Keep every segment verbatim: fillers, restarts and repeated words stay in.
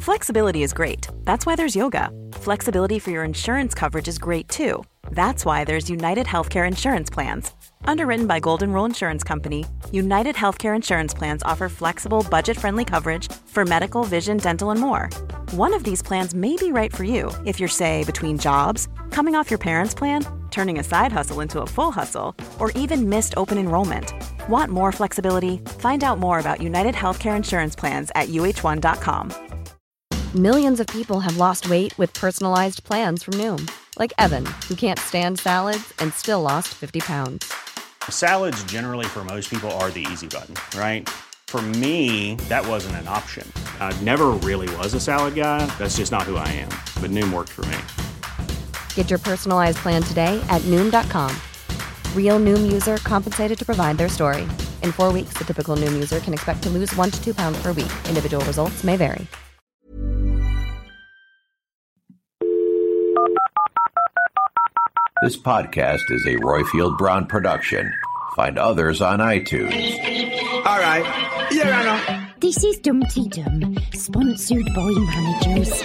Flexibility is great. That's why there's yoga. Flexibility for your insurance coverage is great too. That's why there's United Healthcare Insurance Plans. Underwritten by Golden Rule Insurance Company, United Healthcare Insurance Plans offer flexible, budget-friendly coverage for medical, vision, dental, and more. One of these plans may be right for you if you're, say, between jobs, coming off your parents' plan, turning a side hustle into a full hustle, or even missed open enrollment. Want more flexibility? Find out more about United Healthcare Insurance Plans at U H one dot com. Millions of people have lost weight with personalized plans from Noom. Like Evan, who can't stand salads and still lost fifty pounds. Salads generally for most people are the easy button, right? For me, that wasn't an option. I never really was a salad guy. That's just not who I am. But Noom worked for me. Get your personalized plan today at Noom dot com. Real Noom user compensated to provide their story. In four weeks, the typical Noom user can expect to lose one to two pounds per week. Individual results may vary. This podcast is a Royfield Brown production. Find others on iTunes. All right. Yeah, I know. This is Dumpty Dum, sponsored by managers.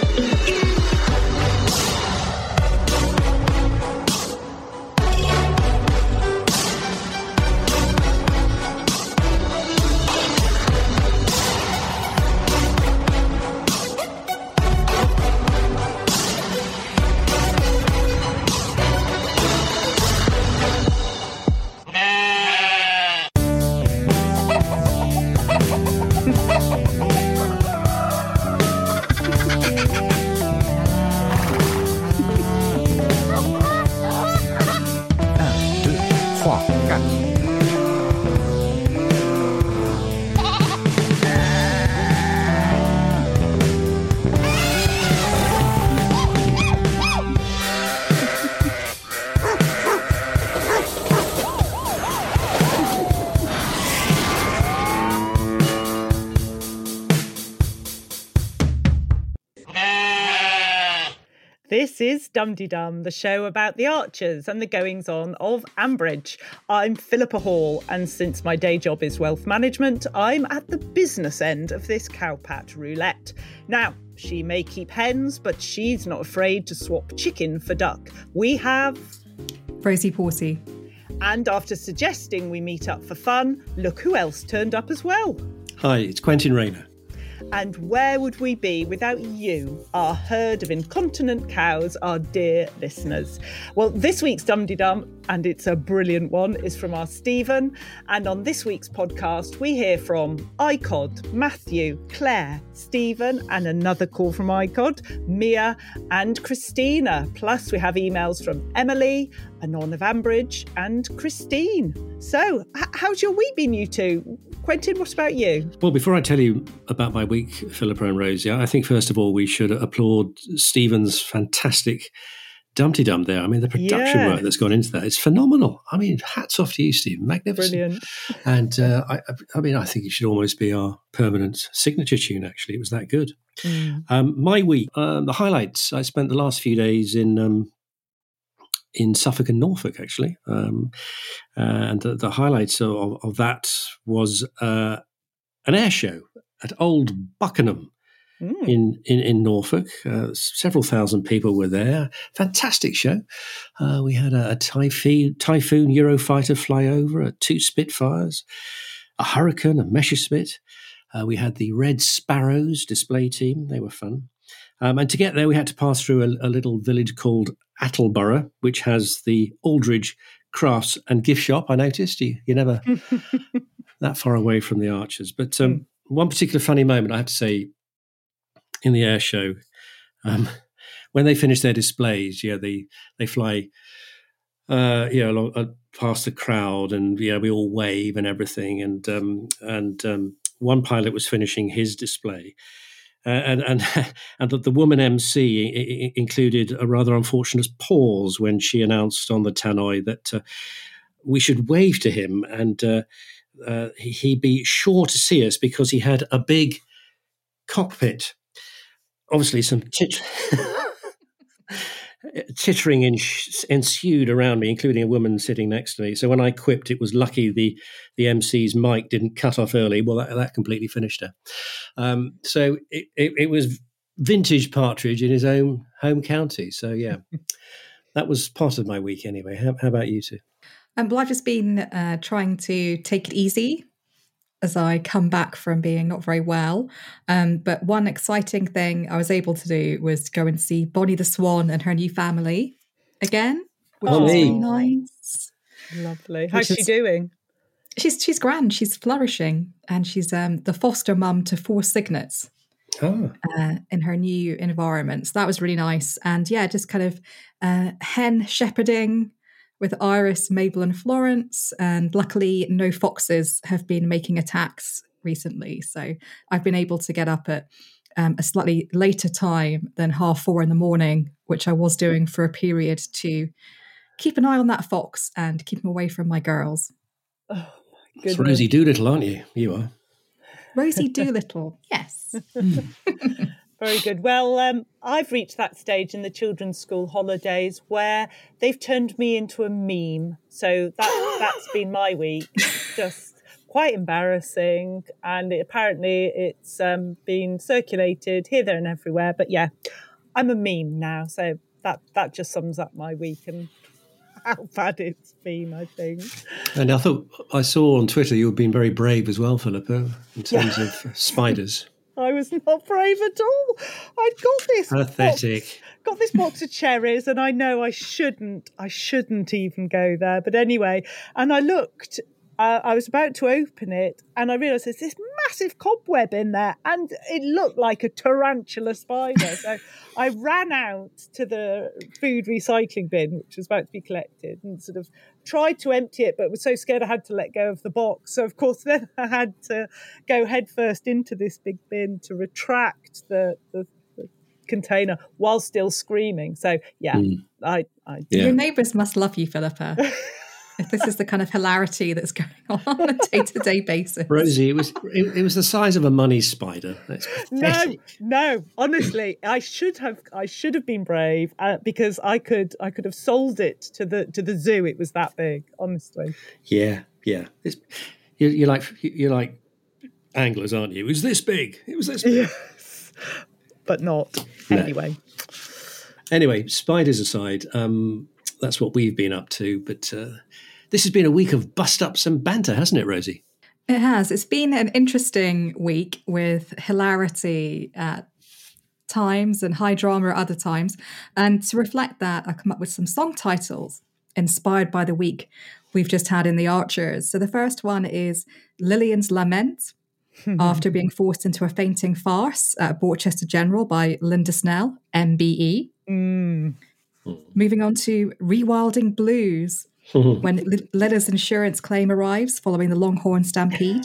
This is Dumdy Dum, the show about the archers and the goings-on of Ambridge. I'm Philippa Hall, and since my day job is wealth management, I'm at the business end of this cowpat roulette. Now, she may keep hens, but she's not afraid to swap chicken for duck. We have... Rosie Porty. And after suggesting we meet up for fun, look who else turned up as well. Hi, it's Quentin Rayner. And where would we be without you, our herd of incontinent cows, our dear listeners? Well, this week's Dumdy Dum, and it's a brilliant one, is from our Stephen. And on this week's podcast, we hear from I C O D, Matthew, Claire, Stephen, and another call from I C O D, Mia and Christina. Plus, we have emails from Emily, Anon of Ambridge, and Christine. So, h- how's your week been, you two? Quentin, what about you? Well, before I tell you about my week, Philippa and Rosie, I think first of all we should applaud Stephen's fantastic Dumpty Dum there. I mean, the production yeah. work that's gone into that is phenomenal. I mean, hats off to you, Stephen. Magnificent. Brilliant. And uh, I, I mean, I think it should almost be our permanent signature tune, actually. It was that good. Mm. Um, my week, um, the highlights, I spent the last few days in... Um, in Suffolk and Norfolk, actually. Um, and the, the highlights of, of that was uh, an air show at Old Buckenham mm. in, in, in Norfolk. Uh, several thousand people were there. Fantastic show. Uh, we had a, a Typhoon, Typhoon Eurofighter fly over, uh, two Spitfires, a Hurricane, a Messerschmitt. Uh, we had the Red Sparrows display team. They were fun. Um, and to get there, we had to pass through a, a little village called Attleborough, which has the Aldridge Crafts and Gift Shop. I noticed you, you're never that far away from the Archers. But um, mm. one particular funny moment, I have to say, in the air show, um, when they finish their displays, yeah, they they fly, uh, you know, along, uh, past the crowd, and yeah, we all wave and everything. And um, and um, one pilot was finishing his display. Uh, and and and the, the woman M C I- I included a rather unfortunate pause when she announced on the tannoy that uh, we should wave to him, and uh, uh, he, he'd be sure to see us because he had a big cockpit. Obviously, some tit- tittering en- ensued around me, including a woman sitting next to me. So when I quipped, it was lucky the the M C's mic didn't cut off early. Well, that, that completely finished her. Um, so it, it, it was vintage partridge in his own home county. So, yeah, that was part of my week anyway. How, how about you two? Um, well, I've just been uh, trying to take it easy as I come back from being not very well. Um, but one exciting thing I was able to do was go and see Bonnie the Swan and her new family again, which Oh, was me. really nice. Lovely. How's Which she is- doing? She's she's grand. She's flourishing, and she's um, the foster mum to four cygnets Oh, uh, in her new environment. So that was really nice. And yeah, just kind of uh, hen shepherding with Iris, Mabel, and Florence. And luckily, no foxes have been making attacks recently. So I've been able to get up at um, a slightly later time than half four in the morning, which I was doing for a period to keep an eye on that fox and keep him away from my girls. Oh, my it's goodness. Rosie Doolittle, aren't you? You are. Rosie Doolittle, yes. Very good. Well, um, I've reached that stage in the children's school holidays where they've turned me into a meme. So that that's been my week. Just quite embarrassing. And it, apparently it's um, been circulated here, there and everywhere. But yeah, I'm a meme now. So that, that just sums up my week and how bad it's been, I think. And I thought I saw on Twitter you were being very brave as well, Philippa, in terms of spiders. I was not brave at all. I'd got this Pathetic. box, got this box of cherries, and I know I shouldn't, I shouldn't even go there. But anyway, and I looked, uh, I was about to open it, and I realised there's this massive cobweb in there, and it looked like a tarantula spider. So I ran out to the food recycling bin, which was about to be collected, and sort of tried to empty it, but was so scared I had to let go of the box. So, of course, then I had to go headfirst into this big bin to retract the, the, the container while still screaming. So, yeah, mm. I, I yeah. Your neighbours must love you, Philippa. If this is the kind of hilarity that's going on on a day-to-day basis. Rosie, it was it, it was the size of a money spider. That's no, no. Honestly, I should have I should have been brave uh, because I could I could have sold it to the to the zoo. It was that big, honestly. Yeah, yeah. It's, you're, you're like you're like anglers, aren't you? It was this big. It was this big. Yes, but not no. anyway. Anyway, spiders aside, um, that's what we've been up to. But uh, this has been a week of bust-ups and banter, hasn't it, Rosie? It has. It's been an interesting week with hilarity at times and high drama at other times. And to reflect that, I come up with some song titles inspired by the week we've just had in The Archers. So the first one is Lillian's Lament, after being forced into a fainting farce at Borchester General by Linda Snell, M B E. Mm. Moving on to Rewilding Blues, when Leda's insurance claim arrives following the Longhorn Stampede.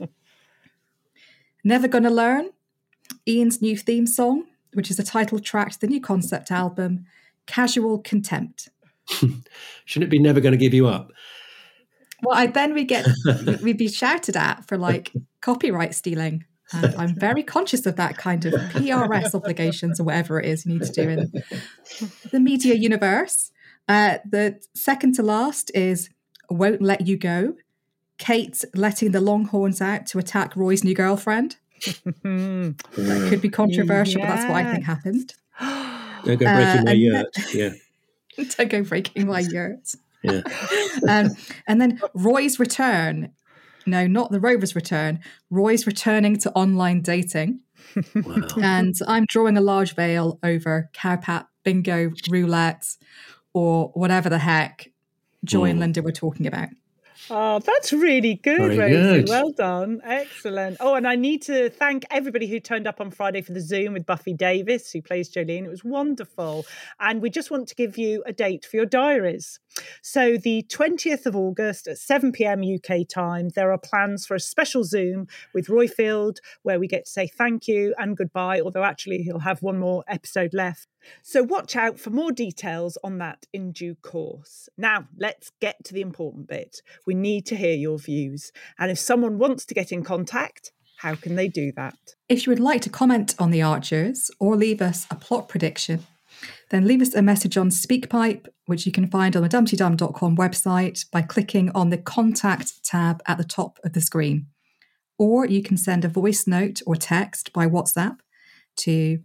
Never Gonna Learn, Ian's new theme song, which is a title track to the new concept album, Casual Contempt. Shouldn't it be Never Gonna Give You Up? Well, I, then we get, we'd be shouted at for like copyright stealing. And I'm very conscious of that kind of P R S obligations or whatever it is you need to do in the media universe. Uh, the second to last is Won't Let You Go. Kate letting the Longhorns out to attack Roy's new girlfriend. That could be controversial, yeah. But that's what I think happened. Don't go breaking uh, my yurt. Yeah. Don't go breaking my yurt. Yeah. um, and then Roy's return. No, not the Rover's return. Roy's returning to online dating. Wow. And I'm drawing a large veil over cowpat, bingo, roulette, or whatever the heck Joy mm. and Linda were talking about. Oh, that's really good, Very Rosie. Good. Well done. Excellent. Oh, and I need to thank everybody who turned up on Friday for the Zoom with Buffy Davis, who plays Jolene. It was wonderful. And we just want to give you a date for your diaries. So the twentieth of August at seven p.m. U K time, there are plans for a special Zoom with Royfield where we get to say thank you and goodbye, although actually he'll have one more episode left. So watch out for more details on that in due course. Now, let's get to the important bit. We need to hear your views. And if someone wants to get in contact, how can they do that? If you would like to comment on The Archers or leave us a plot prediction, then leave us a message on SpeakPipe, which you can find on the dumpty dum dot com website by clicking on the Contact tab at the top of the screen. Or you can send a voice note or text by WhatsApp to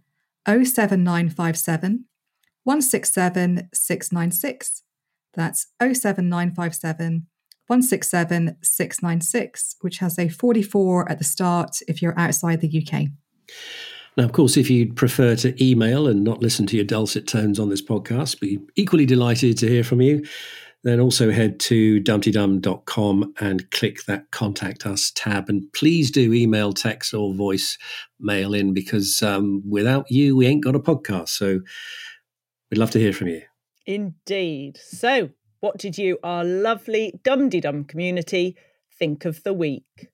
oh seven nine five seven, one six seven, six nine six. That's oh seven nine five seven, one six seven, six nine six, which has a forty-four at the start if you're outside the U K. Now, of course, if you'd prefer to email and not listen to your dulcet tones on this podcast, be equally delighted to hear from you. Then also head to dumpty dum dot com and click that Contact Us tab. And please do email, text or voice mail in, because um, without you, we ain't got a podcast. So we'd love to hear from you. Indeed. So what did you, our lovely Dum-de-Dum community, think of the week?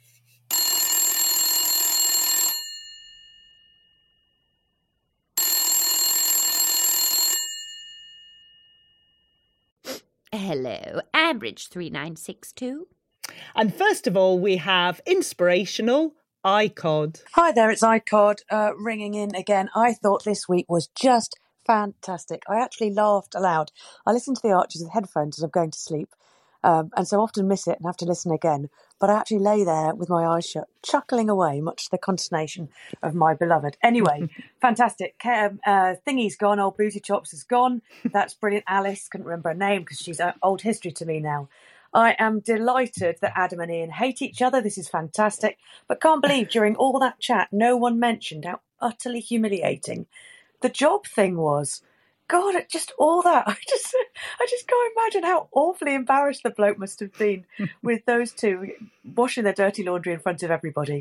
Hello, Ambridge three nine six two. And first of all, we have inspirational I C O D. Hi there, it's I C O D uh, ringing in again. I thought this week was just fantastic. I actually laughed aloud. I listen to the Archers with headphones as I'm going to sleep, um, and so often miss it and have to listen again. But I actually lay there with my eyes shut, chuckling away, much to the consternation of my beloved. Anyway, fantastic. Um, uh, Thingy's gone, old Booty Chops is gone. That's brilliant. Alice, couldn't remember her name because she's uh, old history to me now. I am delighted that Adam and Ian hate each other. This is fantastic. But can't believe during all that chat, no one mentioned how utterly humiliating the job thing was. God, it just all that. I just, I just can't imagine how awfully embarrassed the bloke must have been with those two washing their dirty laundry in front of everybody.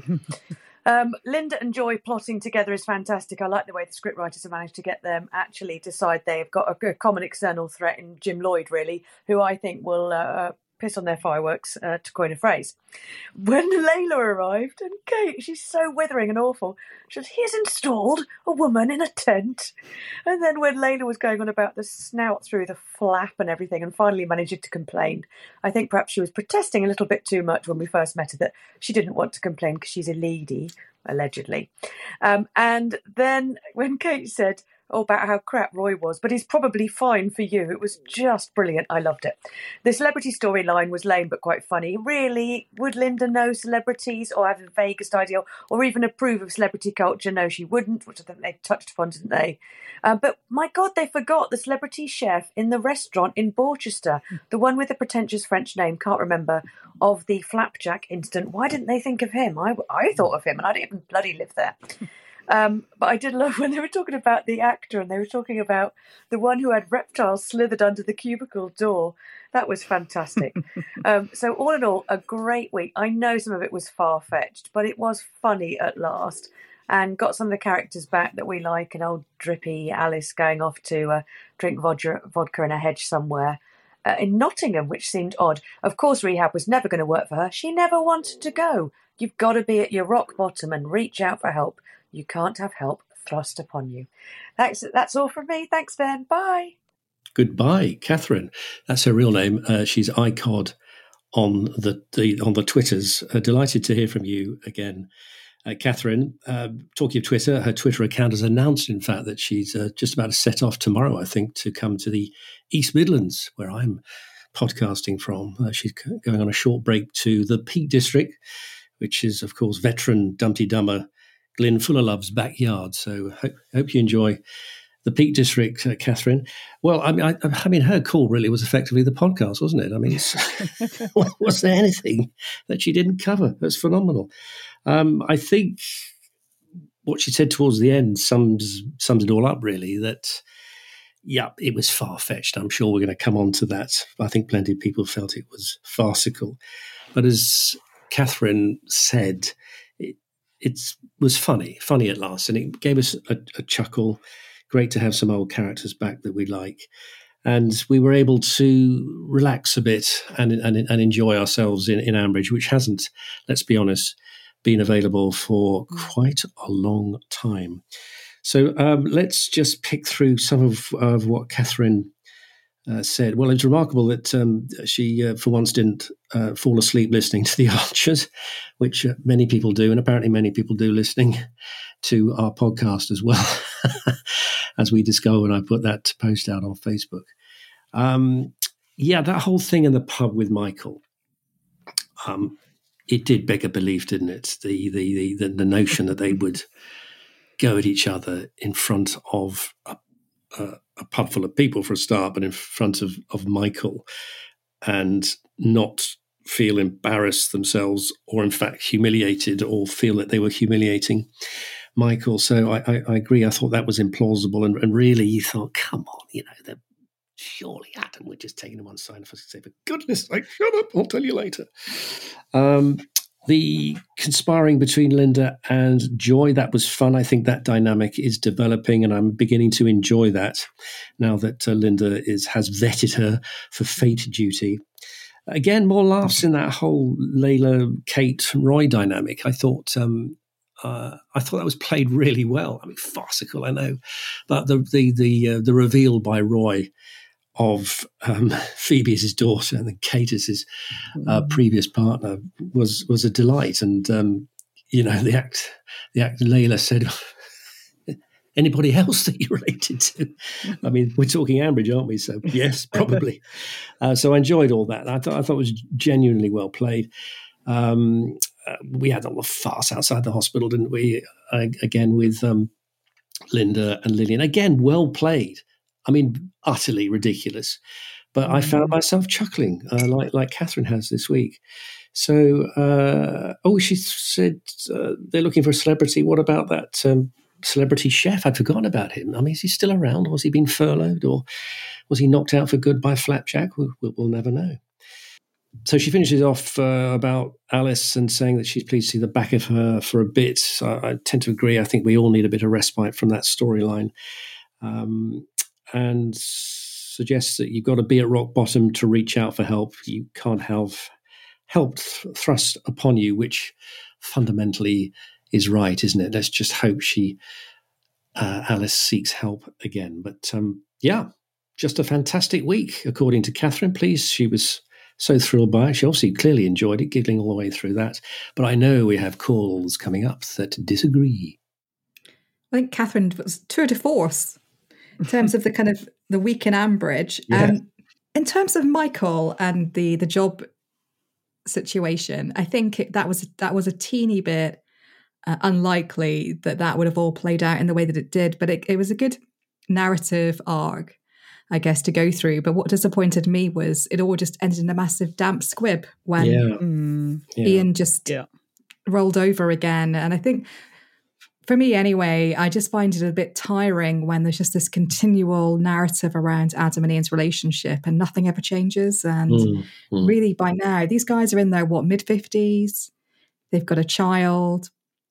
Um, Linda and Joy plotting together is fantastic. I like the way the scriptwriters have managed to get them actually decide they've got a, a common external threat in Jim Lloyd, really, who I think will uh, piss on their fireworks, uh, to coin a phrase. When Layla arrived, and Kate, she's so withering and awful, she said, he's installed a woman in a tent. And then when Layla was going on about the snout through the flap and everything, and finally managed to complain, I think perhaps she was protesting a little bit too much when we first met her, that she didn't want to complain because she's a lady, allegedly. Um, and then when Kate said, oh, about how crap Roy was, but he's probably fine for you. It was just brilliant. I loved it. The celebrity storyline was lame but quite funny. Really, would Linda know celebrities or have the vaguest idea or even approve of celebrity culture? No, she wouldn't, which I think they touched upon, didn't they? Uh, but my God, they forgot the celebrity chef in the restaurant in Borchester, the one with the pretentious French name, can't remember, of the flapjack incident. Why didn't they think of him? I, I thought of him and I didn't even bloody live there. Um, but I did love when they were talking about the actor and they were talking about the one who had reptiles slithered under the cubicle door. That was fantastic. um, so all in all, a great week. I know some of it was far-fetched, but it was funny at last and got some of the characters back that we like, and old drippy Alice going off to uh, drink vodka, vodka in a hedge somewhere uh, in Nottingham, which seemed odd. Of course, rehab was never going to work for her. She never wanted to go. You've got to be at your rock bottom and reach out for help. You can't have help thrust upon you. That's, that's all from me. Thanks, Ben. Bye. Goodbye, Catherine. That's her real name. Uh, she's I C O D on the, the on the Twitters. Uh, delighted to hear from you again, uh, Catherine. Uh, talking of Twitter, her Twitter account has announced, in fact, that she's uh, just about to set off tomorrow, I think, to come to the East Midlands, where I'm podcasting from. Uh, she's going on a short break to the Peak District, which is, of course, veteran Dumpty Dummer Glyn Fullerlove's backyard. So hope, hope you enjoy the Peak District, uh, Catherine. Well, I mean, I, I mean, her call really was effectively the podcast, wasn't it? I mean, it's, was there anything that she didn't cover? That's phenomenal. Um, I think what she said towards the end sums sums it all up, really, that, yeah, it was far-fetched. I'm sure we're going to come on to that. I think plenty of people felt it was farcical. But as Catherine said, it was funny, funny at last, and it gave us a, a chuckle. Great to have some old characters back that we like. And we were able to relax a bit and and, and enjoy ourselves in, in Ambridge, which hasn't, let's be honest, been available for quite a long time. So um, let's just pick through some of, of what Catherine Uh, said. Well, it's remarkable that um, she, uh, for once, didn't uh, fall asleep listening to the Archers, which uh, many people do, and apparently many people do listening to our podcast as well, as we discover when I put that post out on Facebook. Um, yeah, that whole thing in the pub with Michael, um, it did beg a belief, didn't it? The the the, the notion that they would go at each other in front of a, a, a pub full of people for a start, but in front of, of Michael, and not feel embarrassed themselves or in fact humiliated or feel that they were humiliating Michael. So I, I, I agree. I thought that was implausible. And, and really you thought, come on, you know, they're surely Adam would just take him to one side and say, for goodness sake, shut up, I'll tell you later. Um, the conspiring between Linda and Joy, that was fun. I think that dynamic is developing, and I'm beginning to enjoy that now that uh, Linda is has vetted her for fate duty. Again, more laughs in that whole Layla, Kate, Roy dynamic. I thought um, uh, I thought that was played really well. I mean, farcical, I know, but the the the uh, the reveal by Roy of um, Phoebe as his daughter and then Kate as his uh, previous partner was was a delight. And um, you know, the act the actor Layla said, "Anybody else that you related to?" I mean, we're talking Ambridge, aren't we? So yes, probably. Uh, so I enjoyed all that. I thought I thought it was genuinely well played. Um, uh, we had all the farce outside the hospital, didn't we? Uh, again with um, Linda and Lillian. Again, well played. I mean, utterly ridiculous. But mm-hmm. I found myself chuckling, uh, like like Catherine has this week. So, uh, oh, she said uh, they're looking for a celebrity. What about that um, celebrity chef? I'd forgotten about him. I mean, is he still around? Was he been furloughed, or was he knocked out for good by Flapjack? We'll, we'll, we'll never know. So she finishes off uh, about Alice and saying that she's pleased to see the back of her for a bit. I, I tend to agree. I think we all need a bit of respite from that storyline. Um, and suggests that you've got to be at rock bottom to reach out for help. You can't have help th- thrust upon you, which fundamentally is right, isn't it? Let's just hope she, uh, Alice, seeks help again. But um, yeah, just a fantastic week, according to Catherine. Please, she was so thrilled by it. She obviously clearly enjoyed it, giggling all the way through that. But I know we have calls coming up that disagree. I think Catherine was tour de force in terms of the kind of the week in Ambridge. Yeah. Um, in terms of Michael and the the job situation, I think it, that was that was a teeny bit uh, unlikely that that would have all played out in the way that it did. But it, it was a good narrative arc, I guess, to go through. But what disappointed me was it all just ended in a massive damp squib when yeah. mm, yeah. Ian just yeah. rolled over again. And I think, for me anyway, I just find it a bit tiring when there's just this continual narrative around Adam and Ian's relationship and nothing ever changes. And mm, mm. really by now, these guys are in their, what, mid-fifties? They've got a child.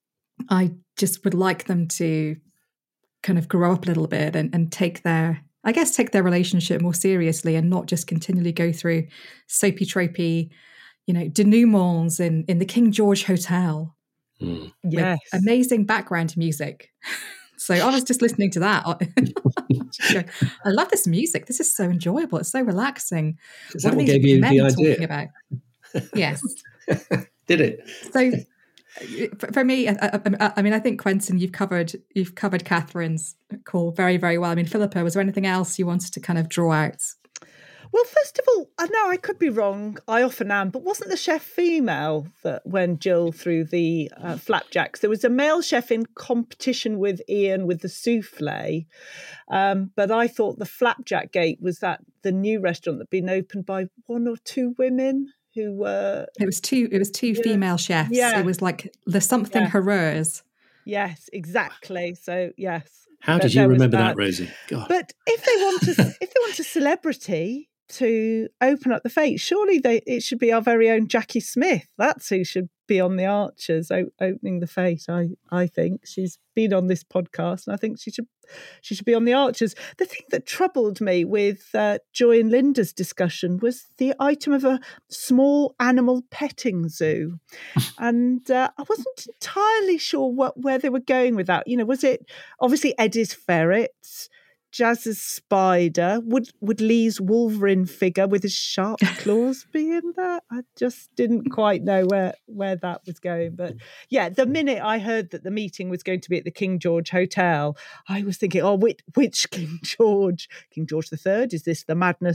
I just would like them to kind of grow up a little bit and, and take their, I guess, take their relationship more seriously and not just continually go through soapy, tropey, you know, denouements in, in the King George Hotel. Mm. Yes. Amazing background music. So I was just listening to that. I love this music. This is so enjoyable. It's so relaxing. Is what that are what these gave you men the talking idea? about? Yes. Did it? So for me, I, I, I mean, I think Quentin, you've covered you've covered Catherine's call very, very well. I mean, Philippa, was there anything else you wanted to kind of draw out? Well, first of all, I know I could be wrong. I often am, but wasn't the chef female that when Jill threw the uh, flapjacks? There was a male chef in competition with Ian with the souffle, um, but I thought the Flapjack Gate was that the new restaurant that had been opened by one or two women who were. It was two. It was two yeah, female chefs. Yeah. It was like the something yeah. Herrers. Yes, exactly. So yes. How did you remember that, Rosie? God. But if they want to, if they want a celebrity to open up the fate, surely they it should be our very own Jackie Smith. That's who should be on the Archers o- opening the fate. I I think she's been on this podcast, and I think she should she should be on the Archers. The thing that troubled me with uh, Joy and Linda's discussion was the item of a small animal petting zoo, and uh, I wasn't entirely sure what where they were going with that. You know, was it obviously Eddie's ferrets? Jazz's spider? Would would Lee's Wolverine figure with his sharp claws be in that? I just didn't quite know where, where that was going. But yeah, the minute I heard that the meeting was going to be at the King George Hotel, I was thinking, oh, which, which King George? King George the Third? Is this the madness of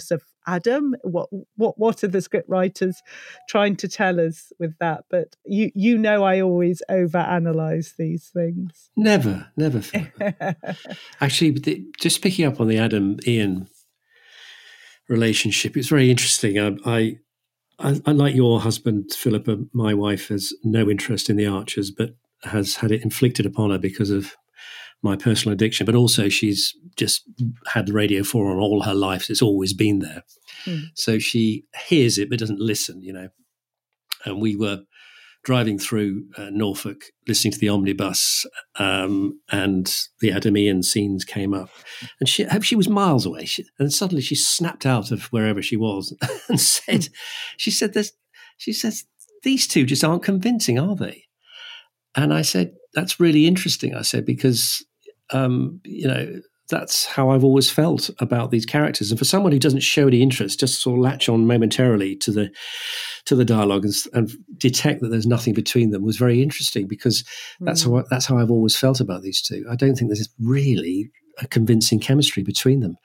Adam? What what what are the script writers trying to tell us with that? But you you know I always overanalyze these things. Never, never. Actually, the, just picking up on the Adam-Ian relationship, it's very interesting. I, I, I, unlike your husband, Philippa, my wife has no interest in the Archers, but has had it inflicted upon her because of my personal addiction. But also, she's just had Radio four on all her life. So it's always been there. Mm. So she hears it, but doesn't listen, you know. And we were driving through uh, Norfolk, listening to the omnibus, um, and the Adam-Ian scenes came up. And she she was miles away. She, and suddenly she snapped out of wherever she was and said, mm. she said, "There's," she says, "these two just aren't convincing, are they?" And I said, "That's really interesting." I said, because, um, you know, that's how I've always felt about these characters. And for someone who doesn't show any interest, just sort of latch on momentarily to the to the dialogue and, and detect that there's nothing between them was very interesting, because that's mm. how that's how I've always felt about these two. I don't think there's really a convincing chemistry between them.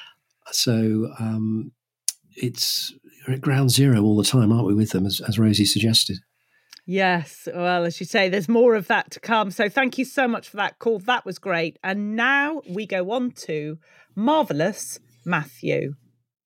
So um, it's we're at ground zero all the time, aren't we, with them, as, as Rosie suggested? Yes. Well, as you say, there's more of that to come. So thank you so much for that call. That was great. And now we go on to Marvellous Matthew.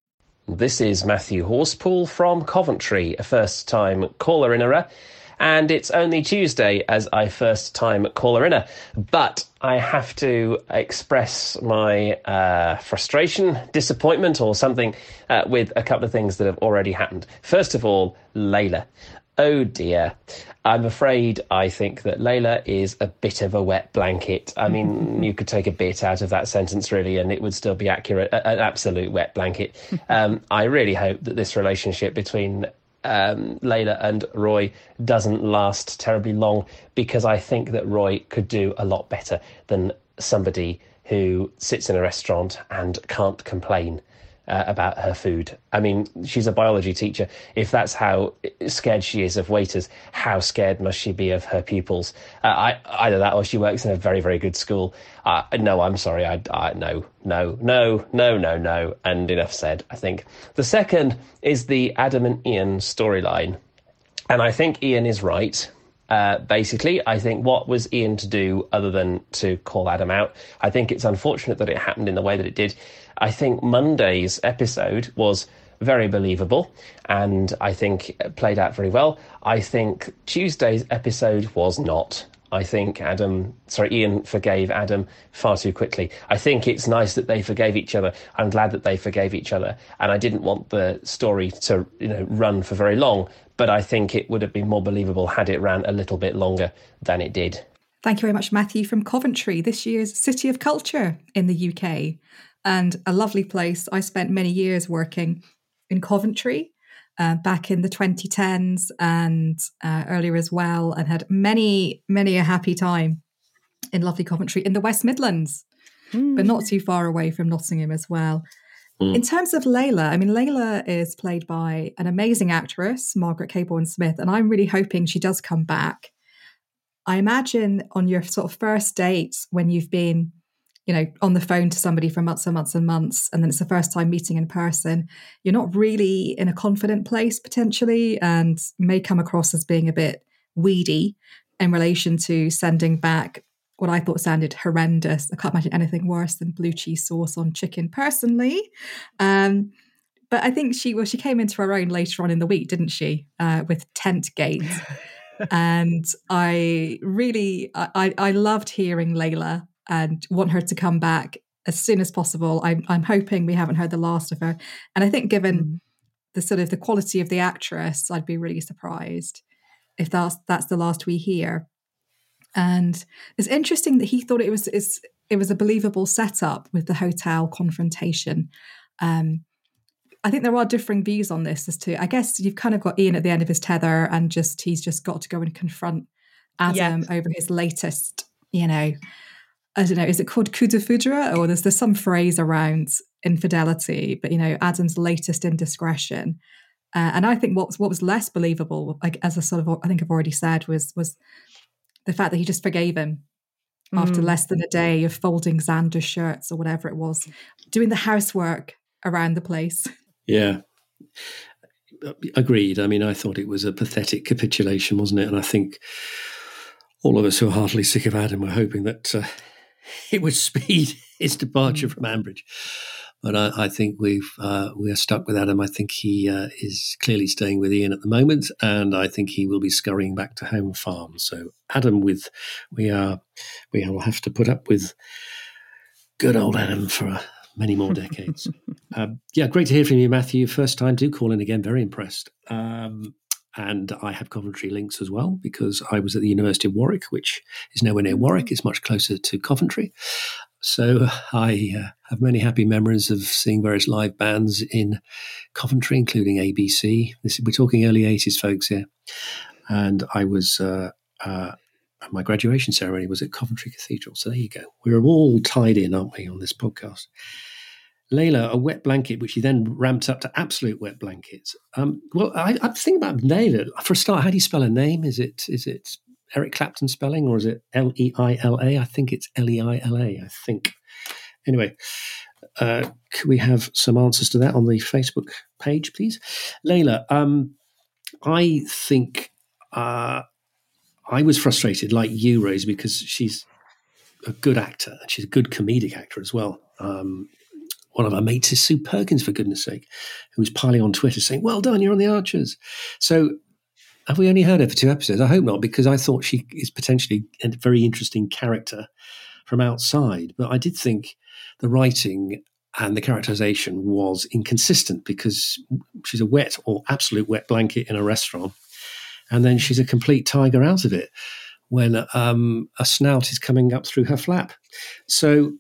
This is Matthew Horsepool from Coventry, a first-time caller-innerer. And it's only Tuesday as I first-time caller-inner. But I have to express my uh, frustration, disappointment or something uh, with a couple of things that have already happened. First of all, Layla. Oh dear. I'm afraid I think that Layla is a bit of a wet blanket. I mean, you could take a bit out of that sentence, really, and it would still be accurate. An absolute wet blanket. Um, I really hope that this relationship between um, Layla and Roy doesn't last terribly long, because I think that Roy could do a lot better than somebody who sits in a restaurant and can't complain Uh, about her food. I mean, she's a biology teacher. If that's how scared she is of waiters, how scared must she be of her pupils? Uh, I, either that or she works in a very, very good school. Uh, no, I'm sorry. I, I, no, no, no, no, no, no. And enough said, I think. The second is the Adam and Ian storyline. And I think Ian is right. Uh, basically, I think what was Ian to do other than to call Adam out? I think it's unfortunate that it happened in the way that it did. I think Monday's episode was very believable and I think played out very well. I think Tuesday's episode was not. I think Adam, sorry, Ian forgave Adam far too quickly. I think it's nice that they forgave each other. I'm glad that they forgave each other. And I didn't want the story to, you know, run for very long, but I think it would have been more believable had it ran a little bit longer than it did. Thank you very much, Matthew from Coventry, this year's City of Culture in the U K. And a lovely place. I spent many years working in Coventry uh, back in the twenty tens and uh, earlier as well, and had many, many a happy time in lovely Coventry in the West Midlands, mm. but not too far away from Nottingham as well. Mm. In terms of Layla, I mean, Layla is played by an amazing actress, Margaret Cabourn-Smith, and I'm really hoping she does come back. I imagine on your sort of first dates when you've been, you know, on the phone to somebody for months and months and months, and then it's the first time meeting in person, you're not really in a confident place potentially, and may come across as being a bit weedy in relation to sending back what I thought sounded horrendous. I can't imagine anything worse than blue cheese sauce on chicken personally. Um, but I think she, well, she came into her own later on in the week, didn't she, uh, with Tent Gate. And I really, I, I loved hearing Layla and want her to come back as soon as possible. I'm, I'm hoping we haven't heard the last of her. And I think given mm. the sort of the quality of the actress, I'd be really surprised if that's that's the last we hear. And it's interesting that he thought it was it's, it was a believable setup with the hotel confrontation. Um, I think there are differing views on this as to, I guess you've kind of got Ian at the end of his tether and just he's just got to go and confront Adam yes. over his latest, you know, I don't know, is it called coup de foudre? Or there's, there's some phrase around infidelity, but, you know, Adam's latest indiscretion. Uh, and I think what, what was less believable, like as I sort of, I think I've already said, was was the fact that he just forgave him mm. after less than a day of folding Xander's shirts or whatever it was, doing the housework around the place. Yeah. Agreed. I mean, I thought it was a pathetic capitulation, wasn't it? And I think all of us who are heartily sick of Adam were hoping that uh, it would speed his departure from Ambridge. But I, I think we've uh, we are stuck with Adam. I think he uh, is clearly staying with Ian at the moment, and I think he will be scurrying back to home farm. So Adam, with we are we will have to put up with good old Adam for uh, many more decades. um, yeah, great to hear from you, Matthew. First time, do call in again. Very impressed. Um, and I have Coventry links as well because I was at the University of Warwick, which is nowhere near Warwick. It's much closer to Coventry. So I uh, have many happy memories of seeing various live bands in Coventry, including A B C. This, we're talking early eighties, folks, here. And I was, uh, uh, my graduation ceremony was at Coventry Cathedral. So there you go. We're all tied in, aren't we, on this podcast? Layla, a wet blanket, which he then ramped up to absolute wet blankets. Um, well, I, I'm thinking about Layla. For a start, how do you spell her name? Is it is it Eric Clapton spelling, or is it L E I L A? I think it's L E I L A, I think. Anyway, uh, could we have some answers to that on the Facebook page, please? Layla, um, I think uh, I was frustrated, like you, Rose, because she's a good actor, and she's a good comedic actor as well. Um, one of our mates is Sue Perkins, for goodness sake, who was piling on Twitter saying, well done, you're on the Archers. So have we only heard her for two episodes? I hope not, because I thought she is potentially a very interesting character from outside. But I did think the writing and the characterization was inconsistent because she's a wet or absolute wet blanket in a restaurant. And then she's a complete tiger out of it when um, a snout is coming up through her flap. So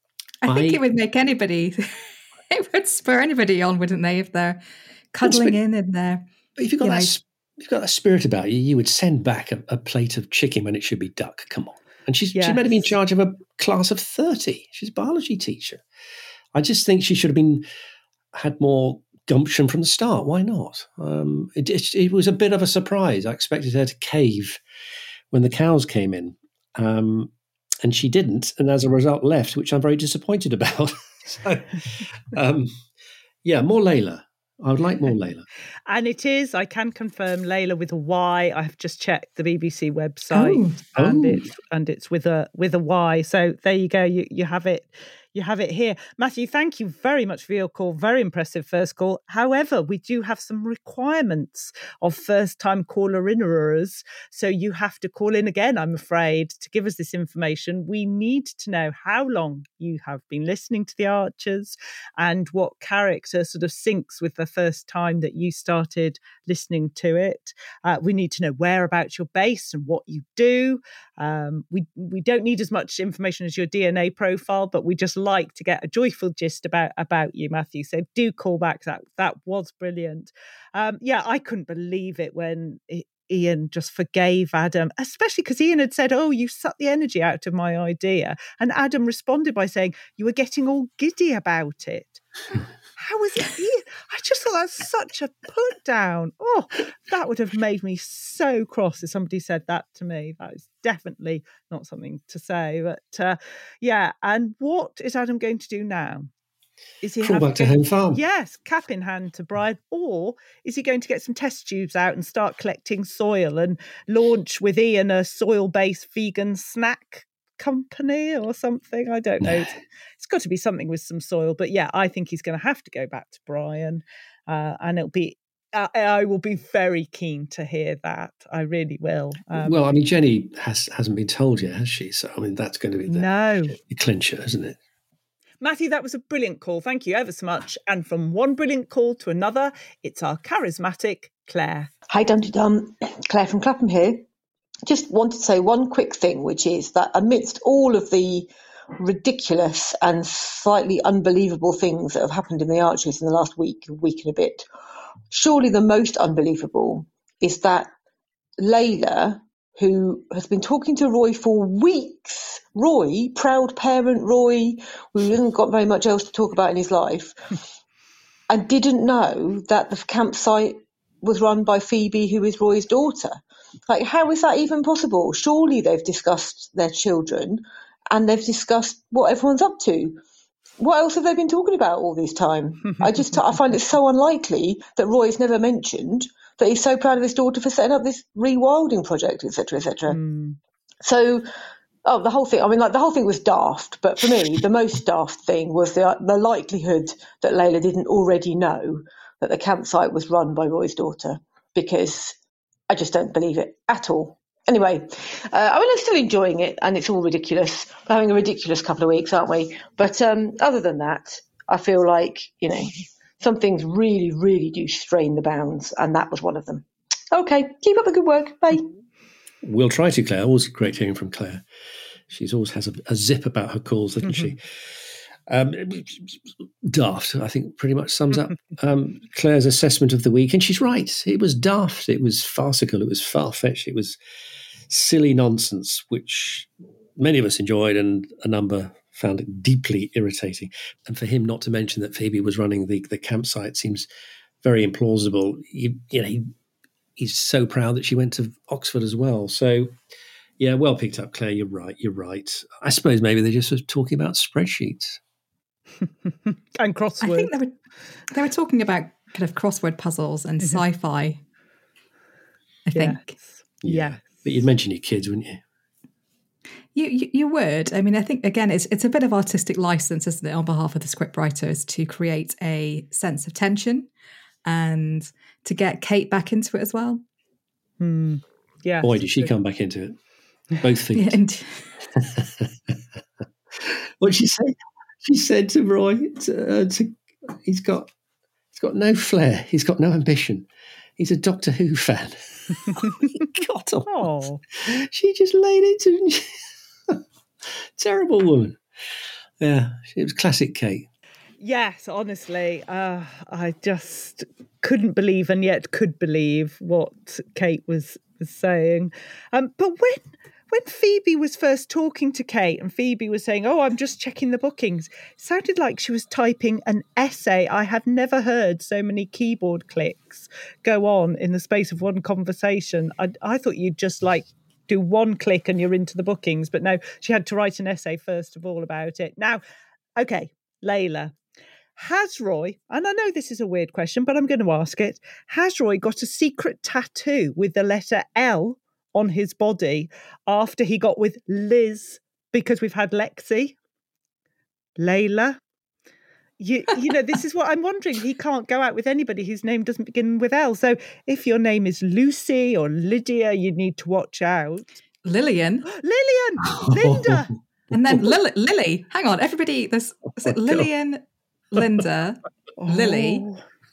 I think I, it would make anybody, it would spur anybody on, wouldn't they, if they're cuddling in in there. But if you've got, that, know, you've got that spirit about you, you would send back a, a plate of chicken when it should be duck. Come on. And she's, yes. she's meant to be in charge of a class of thirty. She's a biology teacher. I just think she should have been had more gumption from the start. Why not? Um, it, it, it was a bit of a surprise. I expected her to cave when the cows came in. Um, and she didn't. And as a result left, which I'm very disappointed about. so, um, yeah, more Layla. I would like more Layla. And it is, I can confirm, Layla with a Y. I have just checked the B B C website oh. and Oh. it's and it's with a with a Y. So there you go. You you have it. You have it here. Matthew, thank you very much for your call. Very impressive first call. However, we do have some requirements of first-time caller-innerers. So you have to call in again, I'm afraid, to give us this information. We need to know how long you have been listening to The Archers and what character sort of syncs with the first time that you started listening to it. Uh, we need to know whereabouts you're based and what you do. Um, we, we don't need as much information as your D N A profile, but we just like to get a joyful gist about about you, Matthew. So do call back. That that was brilliant. Um, yeah, I couldn't believe it when it, Ian just forgave Adam, especially because Ian had said, oh, you sucked the energy out of my idea. And Adam responded by saying, you were getting all giddy about it. How was it? Ian? I just thought that's such a put down. Oh, that would have made me so cross if somebody said that to me. That is definitely not something to say. But uh, yeah, and what is Adam going to do now? Is he Crawl back to home farm? Yes, cap in hand to Brian. Or is he going to get some test tubes out and start collecting soil and launch with Ian a soil-based vegan snack company or something? I don't know. It's, it's got to be something with some soil. But yeah, I think he's going to have to go back to Brian. Uh, and it'll be, I, I will be very keen to hear that. I really will. Um, well, I mean, Jenny has, hasn't been told yet, has she? So, I mean, that's going to be the, no. the clincher, isn't it? Matthew, that was a brilliant call. Thank you ever so much. And from one brilliant call to another, it's our charismatic Claire. Hi, Dum Dum. Claire from Clapham here. Just wanted to say one quick thing, which is that amidst all of the ridiculous and slightly unbelievable things that have happened in the Archers in the last week, week and a bit, surely the most unbelievable is that Layla, who has been talking to Roy for weeks, Roy, proud parent Roy, who hasn't got very much else to talk about in his life, and didn't know that the campsite was run by Phoebe, who is Roy's daughter. Like, how is that even possible? Surely they've discussed their children and they've discussed what everyone's up to. what else have they been talking about all this time? I just I find it so unlikely that Roy's never mentioned that he's so proud of his daughter for setting up this rewilding project, et cetera, et cetera. Mm. So, oh, the whole thing, I mean, like the whole thing was daft, but for me, the most daft thing was the, the likelihood that Layla didn't already know that the campsite was run by Roy's daughter, because I just don't believe it at all. Anyway, uh, I mean, I'm still enjoying it, and it's all ridiculous. We're having a ridiculous couple of weeks, aren't we? But um, other than that, I feel like, you know, some things really, really do strain the bounds, and that was one of them. Okay, keep up the good work. Bye. We'll try to, Claire. Always great hearing from Claire. She's always has a, a zip about her calls, doesn't mm-hmm. she? Um, daft, I think, pretty much sums up um, Claire's assessment of the week. And she's right. It was daft. It was farcical. It was far-fetched. It was silly nonsense, which many of us enjoyed and a number found it deeply irritating. And for him not to mention that Phoebe was running the, the campsite seems very implausible. You, you know, he, he's so proud that she went to Oxford as well. So, yeah, well picked up, Claire. You're right. You're right. I suppose maybe they just were talking about spreadsheets. And crossword. I think they were, they were talking about kind of crossword puzzles and mm-hmm. sci-fi, I think. Yes. Yeah. yeah. But you'd mention your kids, wouldn't you? You, you you would. I mean, I think, again, it's it's a bit of artistic license, isn't it, on behalf of the scriptwriters to create a sense of tension and to get Kate back into it as well. Hmm. Yeah. Boy, did she come back into it. Both feet. Yeah, and... What did she say? She said to Roy, to, uh, to, he's got he's got no flair. He's got no ambition. He's a Doctor Who fan. God, oh. She just laid it to terrible woman. Yeah, it was classic Kate. Yes, honestly, uh, I just couldn't believe and yet could believe what Kate was, was saying. Um, but when... When Phoebe was first talking to Kate and Phoebe was saying, oh, I'm just checking the bookings, it sounded like she was typing an essay. I have never heard so many keyboard clicks go on in the space of one conversation. I, I thought you'd just like do one click and you're into the bookings. But no, she had to write an essay first of all about it. Now, okay, Layla. Has Roy, and I know this is a weird question, but I'm going to ask it, has Roy got a secret tattoo with the letter L on his body after he got with Liz, because we've had Lexi, Layla? You, you know, this is what I'm wondering. He can't go out with anybody whose name doesn't begin with L. So if your name is Lucy or Lydia, you need to watch out. Lillian. Lillian. Linda. And then Lily. Lily. Hang on, everybody. There's is it Lillian, Linda, oh. Lily.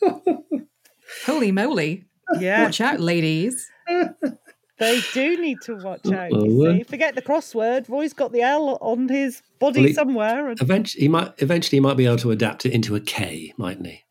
Holy moly. Yeah. Watch out, ladies. They do need to watch out, you see. Forget the crossword. Roy's got the L on his body well, he, somewhere. And... Eventually, he might, eventually, he might be able to adapt it into a K, mightn't he?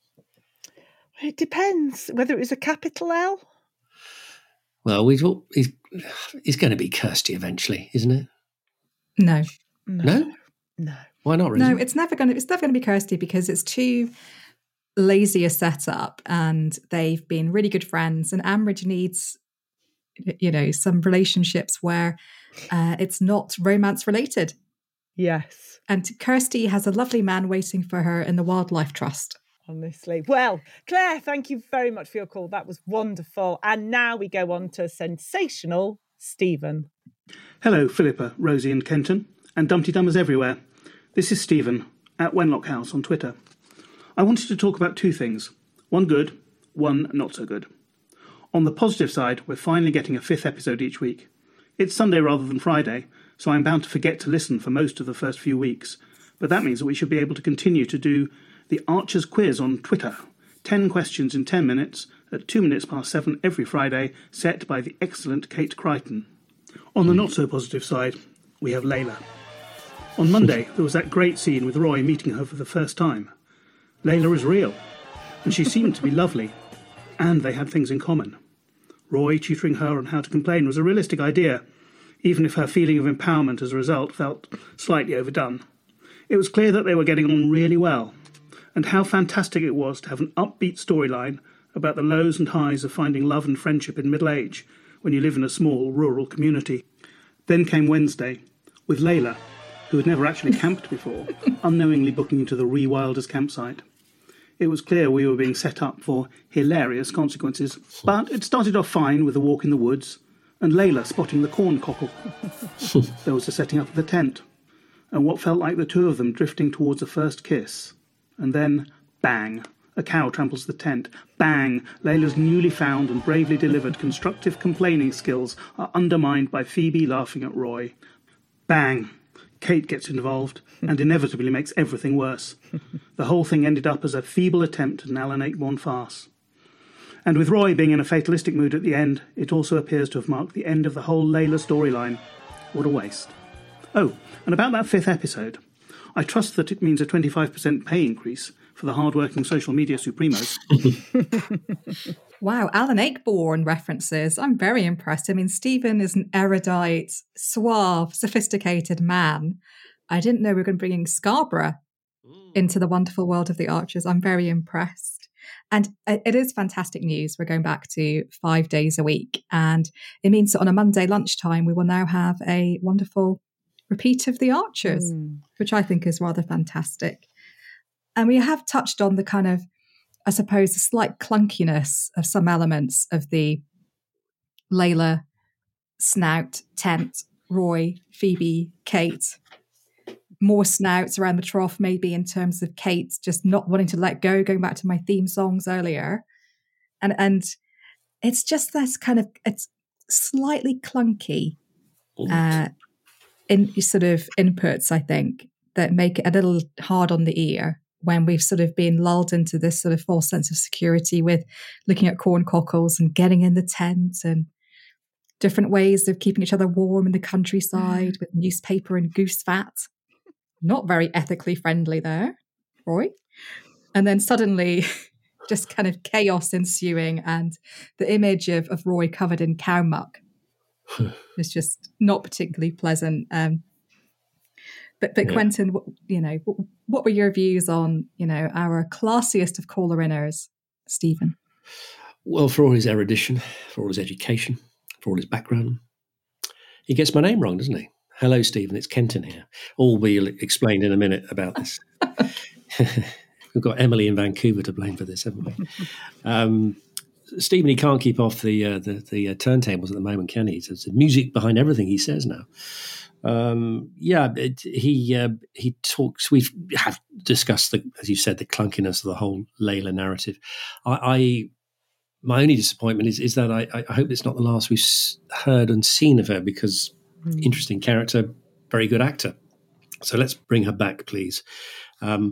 It depends whether it was a capital L. Well, we he's, he's going to be Kirsty eventually, isn't it? No. No? No. no. Why not, really? No, it's never going to It's never going to be Kirsty because it's too lazy a setup and they've been really good friends and Ambridge needs... you know, some relationships where uh, it's not romance related. Yes. And Kirsty has a lovely man waiting for her in the Wildlife Trust. Honestly. Well, Claire, thank you very much for your call. That was wonderful. And now we go on to sensational Stephen. Hello, Philippa, Rosie and Kenton, and Dumpty Dummers everywhere. This is Stephen, at Wenlock House on Twitter. I wanted to talk about two things. One good, one not so good. On the positive side, we're finally getting a fifth episode each week. It's Sunday rather than Friday, so I'm bound to forget to listen for most of the first few weeks. But that means that we should be able to continue to do the Archer's Quiz on Twitter. Ten questions in ten minutes, at two minutes past seven every Friday, set by the excellent Kate Crichton. On the not-so-positive side, we have Layla. On Monday, there was that great scene with Roy meeting her for the first time. Layla is real, and she seemed to be lovely. And they had things in common. Roy tutoring her on how to complain was a realistic idea, even if her feeling of empowerment as a result felt slightly overdone. It was clear that they were getting on really well, and how fantastic it was to have an upbeat storyline about the lows and highs of finding love and friendship in middle age when you live in a small rural community. Then came Wednesday, with Layla, who had never actually camped before, unknowingly booking into the Rewilders campsite. It was clear we were being set up for hilarious consequences, but it started off fine with a walk in the woods and Layla spotting the corn cockle. There was the setting up of the tent, and what felt like the two of them drifting towards a first kiss. And then, bang, a cow tramples the tent. Bang, Layla's newly found and bravely delivered constructive complaining skills are undermined by Phoebe laughing at Roy. Bang, Kate gets involved and inevitably makes everything worse. The whole thing ended up as a feeble attempt at an Alan Ayckbourn farce. And with Roy being in a fatalistic mood at the end, it also appears to have marked the end of the whole Layla storyline. What a waste. Oh, and about that fifth episode, I trust that it means a twenty-five percent pay increase for the hard-working social media supremos. Wow, Alan Ayckbourn references. I'm very impressed. I mean, Stephen is an erudite, suave, sophisticated man. I didn't know we were going to bring in Scarborough into the wonderful world of the Archers. I'm very impressed. And it is fantastic news. We're going back to five days a week. And it means that on a Monday lunchtime, we will now have a wonderful repeat of the Archers, mm. which I think is rather fantastic. And we have touched on the kind of, I suppose, the slight clunkiness of some elements of the Layla, Snout, Tent, Roy, Phoebe, Kate. More snouts around the trough, maybe, in terms of Kate just not wanting to let go, going back to my theme songs earlier. And and it's just this kind of, it's slightly clunky uh, in sort of inputs, I think, that make it a little hard on the ear when we've sort of been lulled into this sort of false sense of security with looking at corn cockles and getting in the tent and different ways of keeping each other warm in the countryside with newspaper and goose fat. Not very ethically friendly there, Roy. And then suddenly just kind of chaos ensuing, and the image of, of Roy covered in cow muck is just not particularly pleasant. Um, but but yeah. Quentin, you know, what, what were your views on, you know, our classiest of caller-inners, Stephen? Well, for all his erudition, for all his education, for all his background, he gets my name wrong, doesn't he? Hello, Stephen. It's Kenton here. All will explain in a minute about this. We've got Emily in Vancouver to blame for this, haven't we? Um, Stephen, he can't keep off the uh, the, the uh, turntables at the moment, can he? There's music behind everything he says now. Um, yeah, it, he uh, he talks. We have discussed, the, as you said, the clunkiness of the whole Layla narrative. I, I my only disappointment is is that I, I hope it's not the last we've heard and seen of her, because. Mm. Interesting character, very good actor. So let's bring her back, please. Um,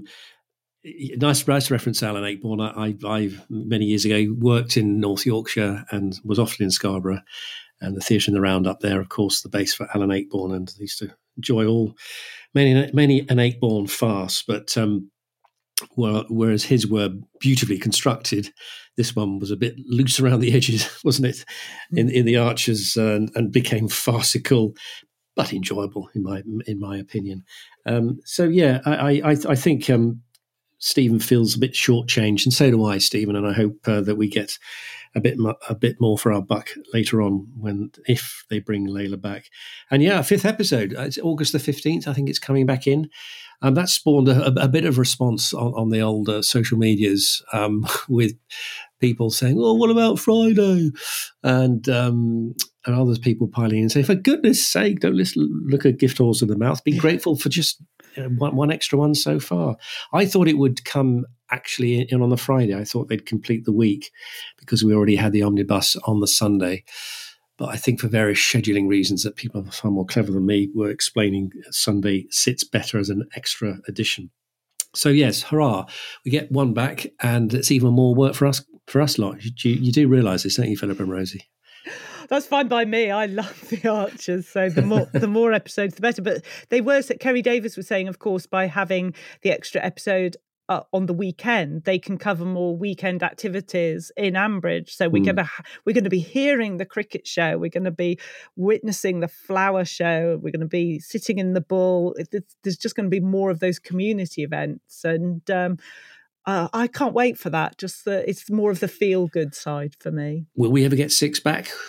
nice, nice reference to Alan Ayckbourn. I, I, many years ago, worked in North Yorkshire and was often in Scarborough, and the theatre in the Round up there, of course, the base for Alan Ayckbourn, and I used to enjoy all many, many an Ayckbourn farce. But um, well, whereas his were beautifully constructed, this one was a bit loose around the edges, wasn't it? In in the Archers, uh, and, and became farcical, but enjoyable in my in my opinion. Um, so yeah, I I, I think um, Stephen feels a bit shortchanged, and so do I, Stephen. And I hope uh, that we get a bit mo- a bit more for our buck later on, when if they bring Layla back. And yeah, fifth episode. It's August the fifteenth. I think it's coming back in. Um, that spawned a, a bit of response on, on the old uh, social medias, um, with people saying, "Oh, what about Friday?" and um, and others people piling in and saying, "For goodness sake, don't listen, look at gift horse in the mouth. Be grateful for just you know, one, one extra one so far." I thought it would come actually in on the Friday. I thought they'd complete the week because we already had the omnibus on the Sunday. But I think for various scheduling reasons that people are far more clever than me were explaining, Sunday sits better as an extra edition. So yes, hurrah! We get one back, and it's even more work for us. For us lot, you, you do realise this, don't you, Philip and Rosie? That's fine by me. I love the Archers, so the more the more episodes, the better. But they were. Kerry Davis was saying, of course, by having the extra episode Uh, on the weekend, they can cover more weekend activities in Ambridge. So we're mm. gonna we're gonna be hearing the cricket show. We're gonna be witnessing the flower show. We're gonna be sitting in the Bull. It, there's just going to be more of those community events, and um, uh, I can't wait for that. Just the, it's more of the feel good side for me. Will we ever get six back?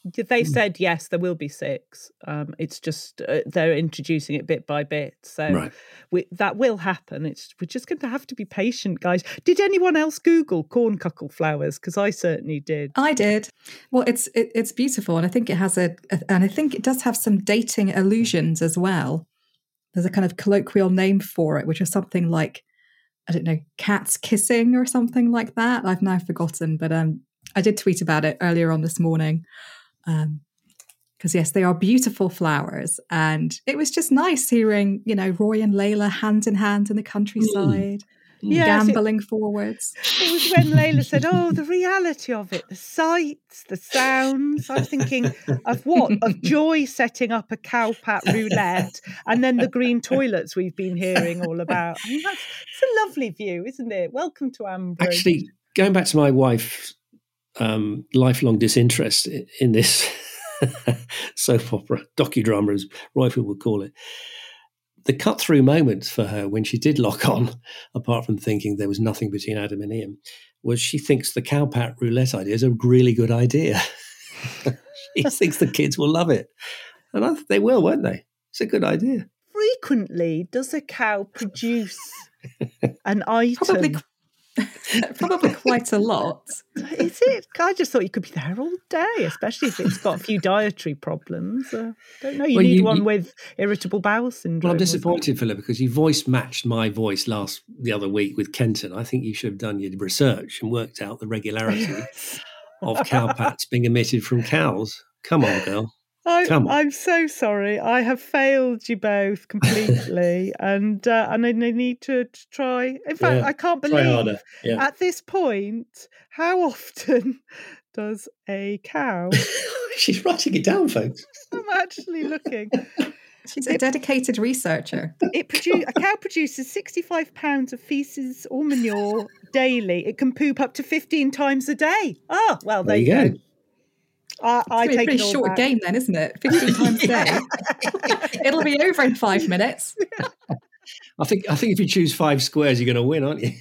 They said, yes, there will be six. Um, it's just uh, they're introducing it bit by bit. So right. we, that will happen. It's We're just going to have to be patient, guys. Did anyone else Google corncockle flowers? Because I certainly did. I did. Well, it's it, it's beautiful. And I think it has a, a, and I think it does have some dating allusions as well. There's a kind of colloquial name for it, which is something like, I don't know, cats kissing or something like that. I've now forgotten, but um, I did tweet about it earlier on this morning. Um, because yes, they are beautiful flowers, and it was just nice hearing, you know, Roy and Layla hand in hand in the countryside, mm. yes, gambling it, forwards. It was when Layla said, "Oh, the reality of it, the sights, the sounds." I was thinking of what of Joy setting up a cowpat roulette, and then the green toilets we've been hearing all about. I mean, that's it's a lovely view, isn't it? Welcome to Ambridge. Actually, going back to my wife's um, lifelong disinterest in, in this. soap opera, docudrama, as Royfield would call it. The cut-through moment for her when she did lock on, apart from thinking there was nothing between Adam and Ian, was she thinks the cowpat roulette idea is a really good idea. She thinks the kids will love it. And I think they will, won't they? It's a good idea. Frequently, does a cow produce an item? Probably Probably quite a lot. Is it? I just thought you could be there all day, especially if it's got a few dietary problems. Uh, don't know. You well, need you, one you, with irritable bowel syndrome. Well, I'm disappointed, Philip, because you voice matched my voice last the other week with Kenton. I think you should have done your research and worked out the regularity of cowpats being emitted from cows. Come on, girl. I, Come on. I'm so sorry. I have failed you both completely, and uh, and I need to, to try. In fact, yeah, I can't believe yeah. at this point how often does a cow? She's writing it down, folks. I'm actually looking. She's a dedicated researcher. It produ- a cow produces sixty-five pounds of feces or manure daily. It can poop up to fifteen times a day. Ah, well, there, there you go. go. I, I it's take a pretty it short back. game then, isn't it? fifteen times a day. It'll be over in five minutes. I think I think if you choose five squares, you're going to win, aren't you?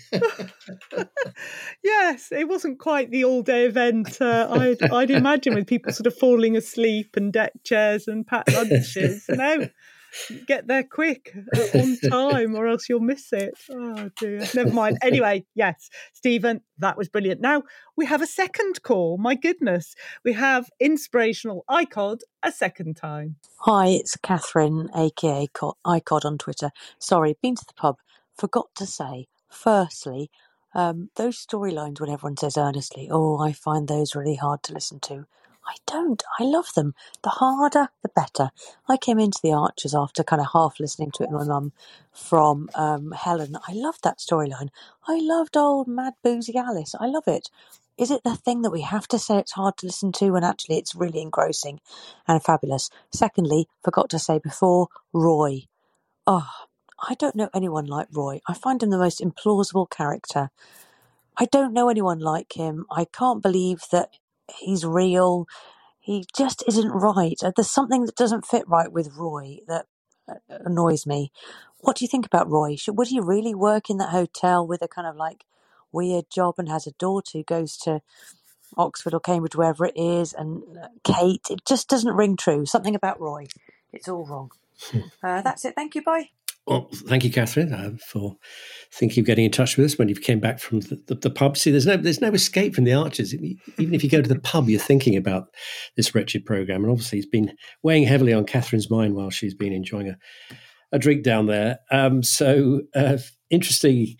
Yes, it wasn't quite the all-day event uh, I'd, I'd imagine, with people sort of falling asleep and deck chairs and packed lunches. No, get there quick, on time, or else you'll miss it. Oh, dear. Never mind. Anyway, yes, Stephen, that was brilliant. Now, we have a second call. My goodness. We have Inspirational I C O D a second time. Hi, it's Catherine, aka I C O D on Twitter. Sorry, been to the pub. Forgot to say, firstly, um, those storylines when everyone says earnestly, oh, I find those really hard to listen to. I don't. I love them. The harder, the better. I came into the Archers after kind of half listening to it with my mum from um, Helen. I loved that storyline. I loved old Mad Boozy Alice. I love it. Is it the thing that we have to say it's hard to listen to when actually it's really engrossing and fabulous? Secondly, forgot to say before, Roy. Oh, I don't know anyone like Roy. I find him the most implausible character. I don't know anyone like him. I can't believe that he's real. He just isn't right. There's something that doesn't fit right with Roy that annoys me. What do you think about Roy? Should, would he really work in that hotel with a kind of like weird job and has a daughter who goes to Oxford or Cambridge, wherever it is, and Kate? It just doesn't ring true. Something about Roy. It's all wrong. uh, that's it. Thank you. Bye. Well, thank you, Catherine, uh, for thinking of getting in touch with us when you came back from the, the, the pub. See, there's no there's no escape from the Archers. Even if you go to the pub, you're thinking about this wretched programme. And obviously it's been weighing heavily on Catherine's mind while she's been enjoying a, a drink down there. Um, so uh, interesting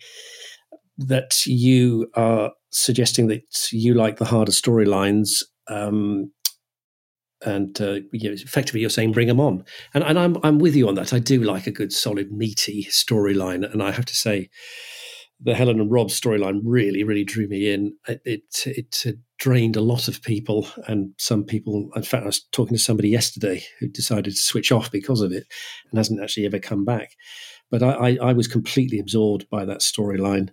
that you are suggesting that you like the harder storylines. Um And uh, you know, effectively, you're saying bring them on, and and I'm I'm with you on that. I do like a good, solid, meaty storyline, and I have to say, the Helen and Rob storyline really, really drew me in. It it, it uh, drained a lot of people, and some people. In fact, I was talking to somebody yesterday who decided to switch off because of it, and hasn't actually ever come back. But I I, I was completely absorbed by that storyline,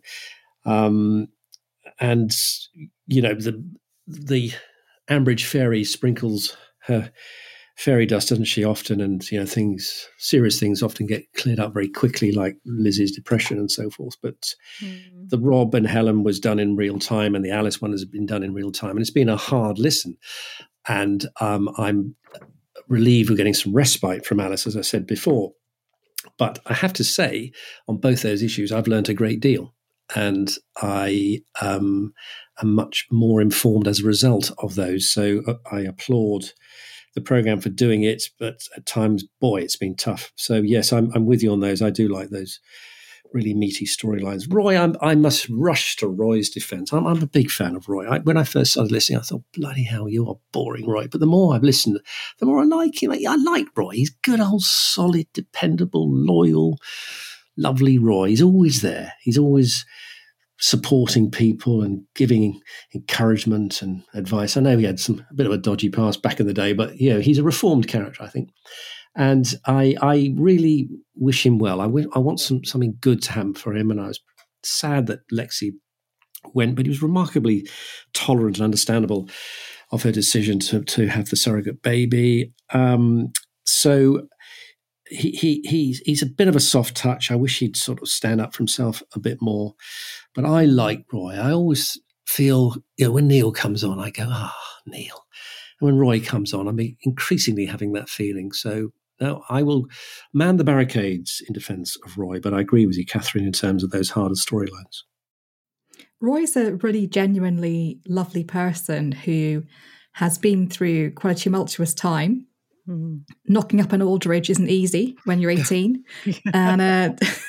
um, and you know the the Ambridge Fairy sprinkles her fairy dust, doesn't she, often, and you know things, serious things often get cleared up very quickly, like Lizzie's depression and so forth. But mm. the Rob and Helen was done in real time, and the Alice one has been done in real time, and it's been a hard listen. and um, I'm relieved we're getting some respite from Alice, as I said before. But I have to say, on both those issues, I've learned a great deal. And I um, am much more informed as a result of those. So I applaud the programme for doing it. But at times, boy, it's been tough. So, yes, I'm, I'm with you on those. I do like those really meaty storylines. Roy, I'm, I must rush to Roy's defence. I'm, I'm a big fan of Roy. I, when I first started listening, I thought, bloody hell, you are boring, Roy. But the more I've listened, the more I like him. I like Roy. He's good, old, solid, dependable, loyal, lovely Roy. He's always there. He's always supporting people and giving encouragement and advice. I know he had some a bit of a dodgy past back in the day, but you know, he's a reformed character, I think. And I, I really wish him well. I, w- I want some something good to happen for him. And I was sad that Lexi went, but he was remarkably tolerant and understandable of her decision to, to have the surrogate baby. Um, so he, he he's he's a bit of a soft touch. I wish he'd sort of stand up for himself a bit more. But I like Roy. I always feel, you know, when Neil comes on, I go, ah, oh, Neil. And when Roy comes on, I'm increasingly having that feeling. So now I will man the barricades in defence of Roy, but I agree with you, Catherine, in terms of those harder storylines. Roy's a really genuinely lovely person who has been through quite a tumultuous time. Mm. Knocking up an Aldridge isn't easy when you're eighteen. and uh,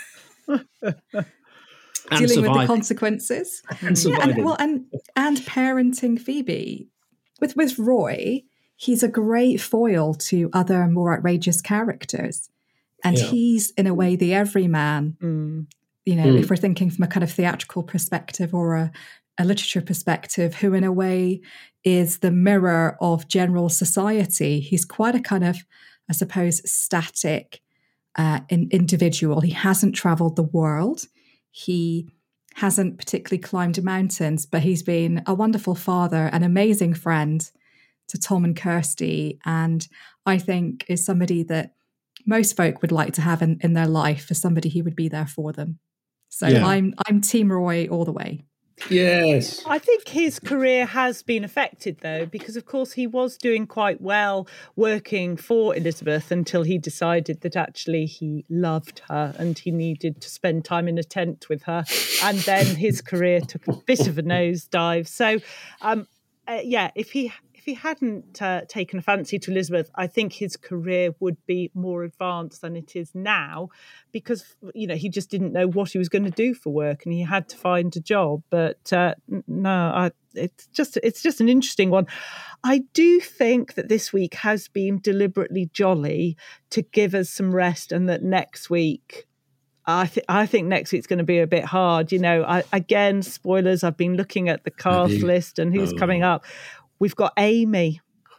And dealing surviving. with the consequences. And yeah, and, well, and, and parenting Phoebe. With, with Roy, he's a great foil to other more outrageous characters. And yeah. he's, in a way, the everyman. Mm. You know, mm. if we're thinking from a kind of theatrical perspective or a, a literature perspective, who in a way is the mirror of general society. He's quite a kind of, I suppose, static uh, in, individual. He hasn't travelled the world. He hasn't particularly climbed mountains, but he's been a wonderful father, an amazing friend to Tom and Kirsty, and I think is somebody that most folk would like to have in, in their life, as somebody who would be there for them. So yeah. I'm I'm Team Roy all the way. Yes. I think his career has been affected, though, because, of course, he was doing quite well working for Elizabeth until he decided that actually he loved her and he needed to spend time in a tent with her. And then his career took a bit of a nosedive. So, um, uh, yeah, if he... If he hadn't uh, taken a fancy to Elizabeth, I think his career would be more advanced than it is now, because, you know, he just didn't know what he was going to do for work and he had to find a job. But uh, no, I, it's just it's just an interesting one. I do think that this week has been deliberately jolly to give us some rest, and that next week, I, th- I think next week's going to be a bit hard. You know, I, again, spoilers, I've been looking at the cast list and who's oh. coming up. We've got Amy.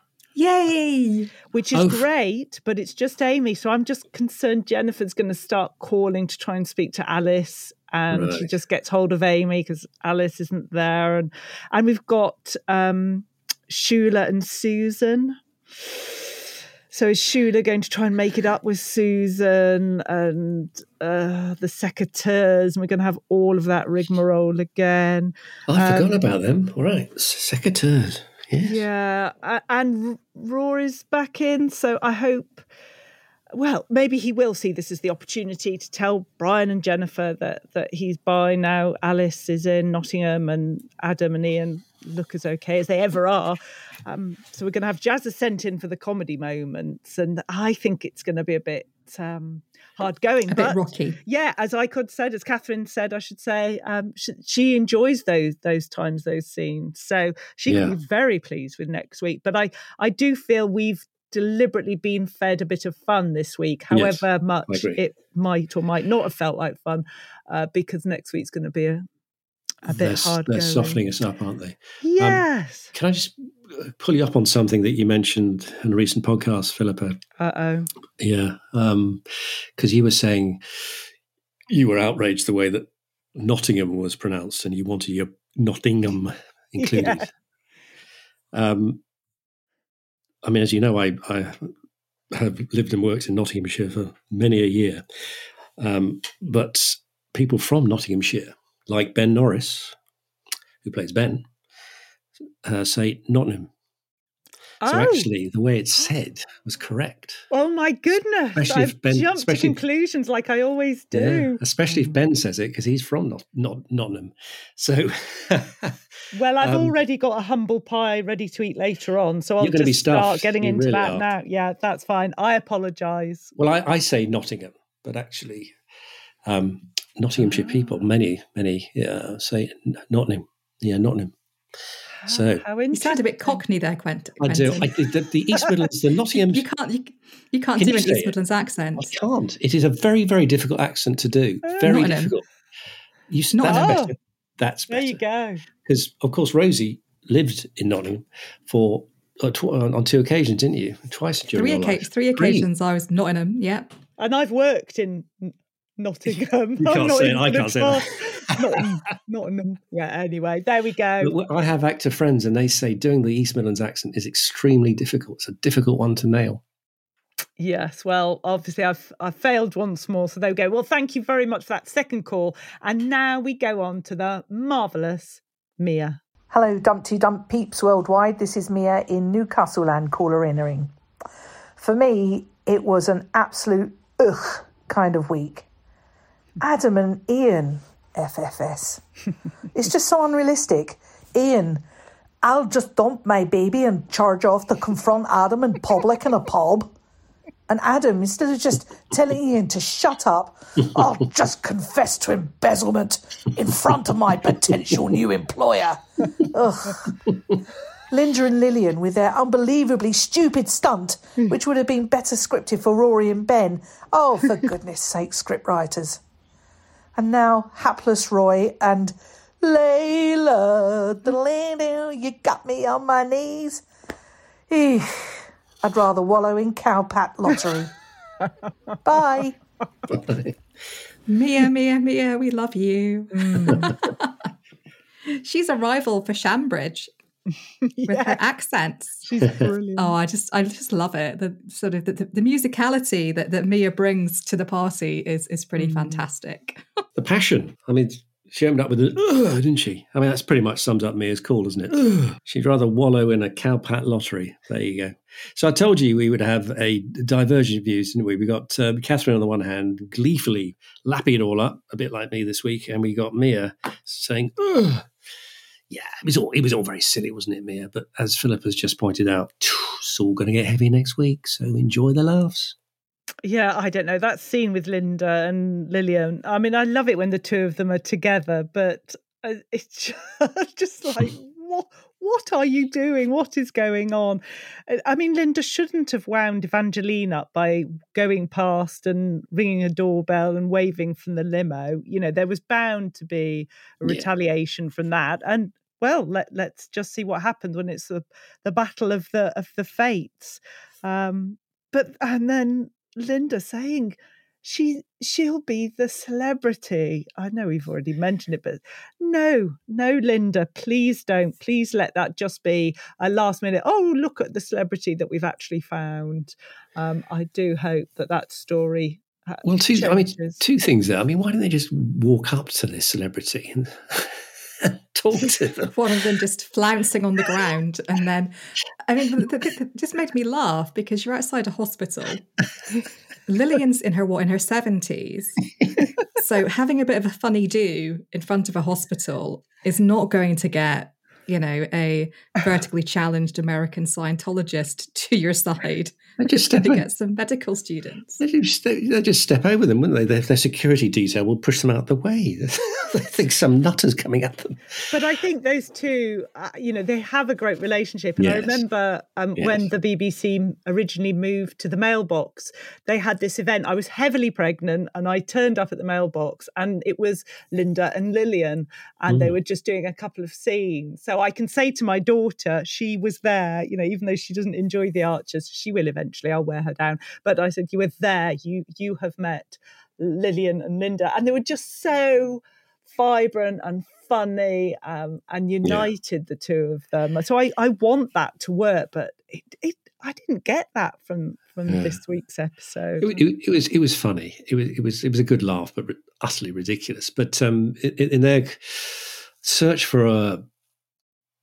Yay! Which is oh. great, but it's just Amy. So I'm just concerned Jennifer's going to start calling to try and speak to Alice, and right. she just gets hold of Amy because Alice isn't there. And and we've got um, Shula and Susan. So is Shula going to try and make it up with Susan and uh, the secateurs? And we're going to have all of that rigmarole again. Oh, I um, forgot about them. All right, secateurs. Yes. Yeah, and Rory's back in, so I hope, well, maybe he will see this as the opportunity to tell Brian and Jennifer that, that he's by now. Alice is in Nottingham and Adam and Ian look as okay as they ever are. Um, so we're going to have Jazza sent in for the comedy moments, and I think it's going to be a bit um, hard going. A but, bit rocky. Yeah, as I could said, as Catherine said, I should say, um, she, she enjoys those those times, those scenes. So she yeah. can be very pleased with next week. But I, I do feel we've deliberately been fed a bit of fun this week, however yes, much it might or might not have felt like fun, uh, because next week's going to be a, a bit they're, hard They're going. softening us up, aren't they? Yes. Um, can I just pull you up on something that you mentioned in a recent podcast, Philippa? Uh-oh. Yeah, because um, you were saying you were outraged the way that Nottingham was pronounced and you wanted your Nottingham included. Yeah. Um, I mean, as you know, I, I have lived and worked in Nottinghamshire for many a year. Um, but people from Nottinghamshire, like Ben Norris, who plays Ben, uh, say Nottingham. Oh. So actually, the way it's said was correct. Oh my goodness! Especially I've if Ben- jumped to especially if- conclusions like I always Yeah, do. especially if Ben says it because he's from not, not Nottingham. So, Well, I've um, already got a humble pie ready to eat later on, so I'll You're gonna just be stuffed. start getting You into really that are. now. Yeah, that's fine. I apologise. well, I, I say Nottingham, but actually, um, Nottinghamshire people, many, many uh, say Nottingham. Yeah, Nottingham. So How You sound a bit Cockney there, Quent- I do. Quentin. I, the, the East Midlands, the Nottingham. You can't. You, you can't Can do you an say East it? Midlands accent. I can't. It is a very, very difficult accent to do. Very Nottingham. difficult. You s- Not- that's Oh. better. That's There better. you go. Because of course Rosie lived in Nottingham for uh, tw- on on two occasions, didn't you? Twice during Three, your occa- life. three occasions I was Nottingham. Yeah. And I've worked in N- Nottingham. You I'm can't not say it. even I gonna can't say try. that. Nottingham. Nottingham. Yeah. Anyway, there we go. But I have actor friends, and they say doing the East Midlands accent is extremely difficult. It's a difficult one to nail. Yes, well, obviously I've I've failed once more, so there we go. Well, thank you very much for that second call. And now we go on to the marvellous Mia. Hello, Dumpty Dump peeps worldwide. This is Mia in Newcastle and caller innering. For me, it was an absolute ugh kind of week. Adam and Ian, F F S. It's just so unrealistic. Ian, I'll just dump my baby and charge off to confront Adam in public in a pub. And Adam, instead of just telling Ian to shut up, I'll just confess to embezzlement in front of my potential new employer. Ugh. Linda and Lillian with their unbelievably stupid stunt, which would have been better scripted for Rory and Ben. Oh, for goodness sake, scriptwriters. And now hapless Roy and Layla, the lady, you got me on my knees. Eesh. I'd rather wallow in cowpat lottery. Bye. Mia, Mia, Mia, we love you. She's a rival for Shambridge with her accents. She's brilliant. Oh, I just, I just love it. The sort of the, the, the musicality that, that Mia brings to the party is is pretty fantastic. The passion. I mean, she opened up with an ugh, didn't she? I mean, that's pretty much sums up Mia's call, doesn't it? Ugh. She'd rather wallow in a cowpat lottery. There you go. So I told you we would have a divergent views, didn't we? We got uh, Catherine on the one hand, gleefully lapping it all up, a bit like me this week, and we got Mia saying, ugh. Yeah, it was all it was all very silly, wasn't it, Mia? But as Philip has just pointed out, it's all going to get heavy next week, so enjoy the laughs. Yeah, I don't know. That scene with Linda and Lillian, I mean, I love it when the two of them are together, but uh, it's just, just like, what, what are you doing? What is going on? I mean, Linda shouldn't have wound Evangeline up by going past and ringing a doorbell and waving from the limo. You know, there was bound to be a Yeah. retaliation from that. And well, let, let's just see what happens when it's the, the battle of the of the fates. Um, but and then Linda saying she she'll be the celebrity. I know we've already mentioned it, but no, no, Linda, please don't. Please let that just be a last minute. Oh, look at the celebrity that we've actually found. Um, I do hope that that story. uh, Well, two, I mean, changes. two things there. I mean, why don't they just walk up to this celebrity and talk to them? One of them just flouncing on the ground, and then, I mean, th- th- th- it just made me laugh because you're outside a hospital. Lillian's in her what in her seventies, so having a bit of a funny do in front of a hospital is not going to get, you know, a vertically challenged American Scientologist to your side. They just It's going step to in. get some medical students. They just, they just step over them, wouldn't they? Their, their security detail will push them out of the way. They think some nutter's coming at them. But I think those two, uh, you know, they have a great relationship. And I Yes. remember um, Yes. when the B B C originally moved to the mailbox, they had this event. I was heavily pregnant and I turned up at the mailbox and it was Linda and Lillian and they Mm. were just doing a couple of scenes. So I can say to my daughter, she was there, you know, even though she doesn't enjoy the Archers, she will eventually, I'll wear her down. But I said, you were there, you, you have met Lillian and Linda. And they were just so vibrant and funny um, and united, the two of them. So I, I want that to work, but it, it I didn't get that from from Yeah. this week's episode. It, it, it was it was funny. It was it was it was a good laugh, but utterly ridiculous. But um, in, in their search for a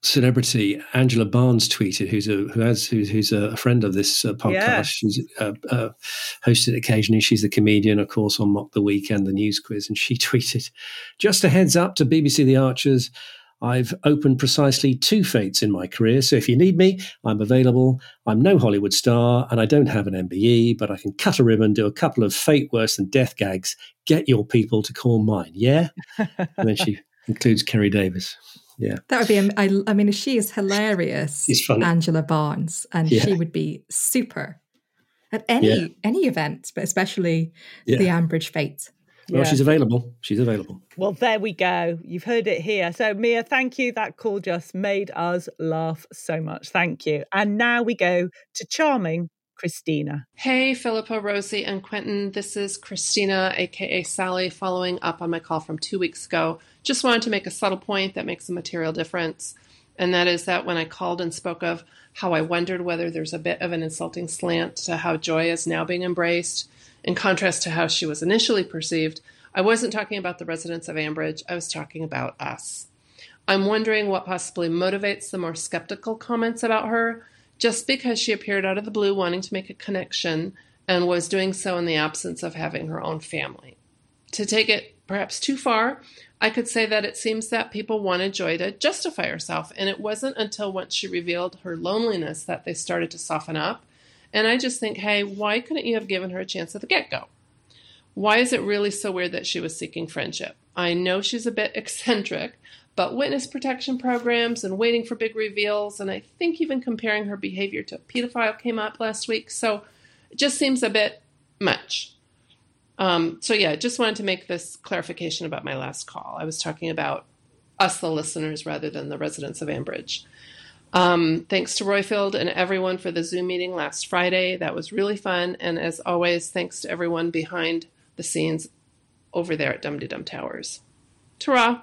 celebrity Angela Barnes tweeted, who's a who has who's, who's a friend of this uh, podcast. Yeah. She's uh, uh, hosted occasionally. She's the comedian, of course, on Mock the Weekend, the news quiz, and she tweeted, "Just a heads up to B B C The Archers. I've opened precisely two fates in my career, so if you need me, I'm available. I'm no Hollywood star, and I don't have an M B E, but I can cut a ribbon, do a couple of fate worse than death gags. Get your people to call mine, yeah?" And then she includes Kerry Davis. Yeah, that would be. I, I mean, she is hilarious. She's funny, Angela Barnes, and yeah. she would be super at any yeah. any event, but especially yeah. the Ambridge Fete. Well, yeah. she's available. She's available. Well, there we go. You've heard it here. So, Mia, thank you. That call just made us laugh so much. Thank you. And now we go to charming Christina. Hey, Philippa, Rosie, and Quentin. This is Christina, aka Sally, following up on my call from two weeks ago. Just wanted to make a subtle point that makes a material difference, and that is that when I called and spoke of how I wondered whether there's a bit of an insulting slant to how joy is now being embraced, in contrast to how she was initially perceived, I wasn't talking about the residents of Ambridge. I was talking about us. I'm wondering what possibly motivates the more skeptical comments about her, just because she appeared out of the blue wanting to make a connection and was doing so in the absence of having her own family. To take it perhaps too far, I could say that it seems that people wanted Joy to justify herself, and it wasn't until once she revealed her loneliness that they started to soften up. And I just think, hey, why couldn't you have given her a chance at the get-go? Why is it really so weird that she was seeking friendship? I know she's a bit eccentric, but witness protection programs and waiting for big reveals, and I think even comparing her behavior to a pedophile came up last week, so it just seems a bit much. Um, so yeah, just wanted to make this clarification about my last call. I was talking about us, the listeners, rather than the residents of Ambridge. Um, thanks to Roifield and everyone for the Zoom meeting last Friday. That was really fun. And as always, thanks to everyone behind the scenes over there at Dum Dee Dum Towers. Ta-ra!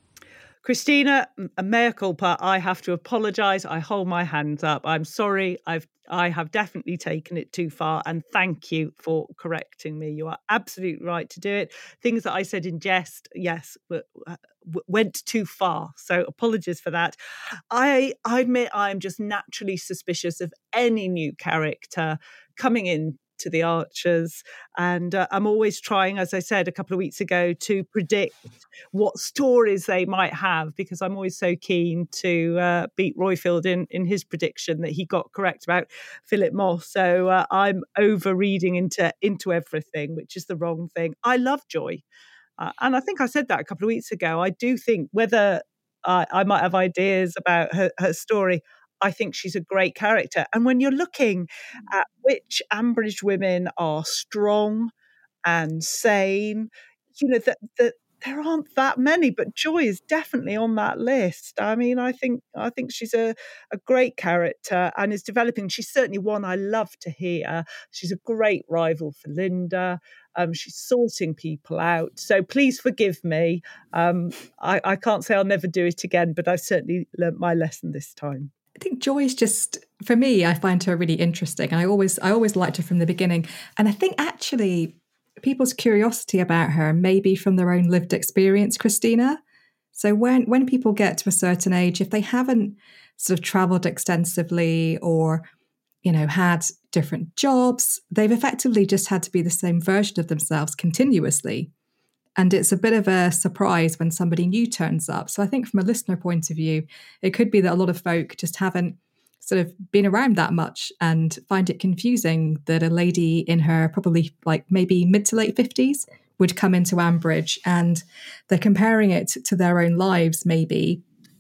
Christina, a mea culpa. I have to apologise. I hold my hands up. I'm sorry. I've I have definitely taken it too far, and thank you for correcting me. You are absolutely right to do it. Things that I said in jest, yes, w- w- went too far. So apologies for that. I, I admit I'm just naturally suspicious of any new character coming in to the Archers, and uh, I'm always trying, as I said a couple of weeks ago, to predict what stories they might have, because I'm always so keen to uh, beat Roifield in, in his prediction that he got correct about Philip Moss. So uh, I'm over reading into into everything, which is the wrong thing. I love Joy, uh, and I think I said that a couple of weeks ago. I do think whether uh, I might have ideas about her, her story, I think she's a great character. And when you're looking at which Ambridge women are strong and sane, you know, that that there aren't that many, but Joy is definitely on that list. I mean, I think I think she's a, a great character and is developing. She's certainly one I love to hear. She's a great rival for Linda. Um, she's sorting people out. So please forgive me. Um, I, I can't say I'll never do it again, but I've certainly learnt my lesson this time. I think Joy is just, for me, I find her really interesting. And I always I always liked her from the beginning. And I think actually people's curiosity about her may be from their own lived experience, Christina. So when, when people get to a certain age, if they haven't sort of travelled extensively or, you know, had different jobs, they've effectively just had to be the same version of themselves continuously. And it's a bit of a surprise when somebody new turns up. So I think from a listener point of view, it could be that a lot of folk just haven't sort of been around that much and find it confusing that a lady in her probably like maybe mid to late fifties would come into Ambridge, and they're comparing it to their own lives maybe.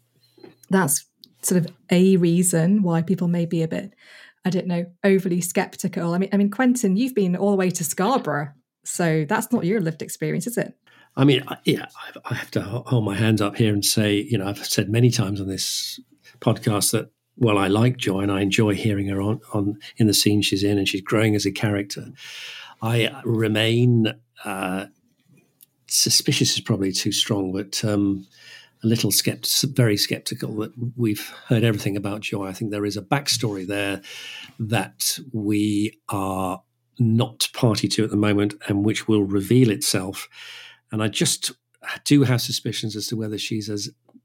That's sort of a reason why people may be a bit, I don't know, overly skeptical. I mean, I mean, Quentin, you've been all the way to Scarborough, so that's not your lived experience, is it? I mean, yeah, I have to hold my hands up here and say, you know, I've said many times on this podcast that, well, I like Joy and I enjoy hearing her on, on in the scene she's in, and she's growing as a character. I remain uh, suspicious is probably too strong, but um, a little skept- very skeptical that we've heard everything about Joy. I think there is a backstory there that we are not party to at the moment and which will reveal itself. And I just do have suspicions as to whether she's as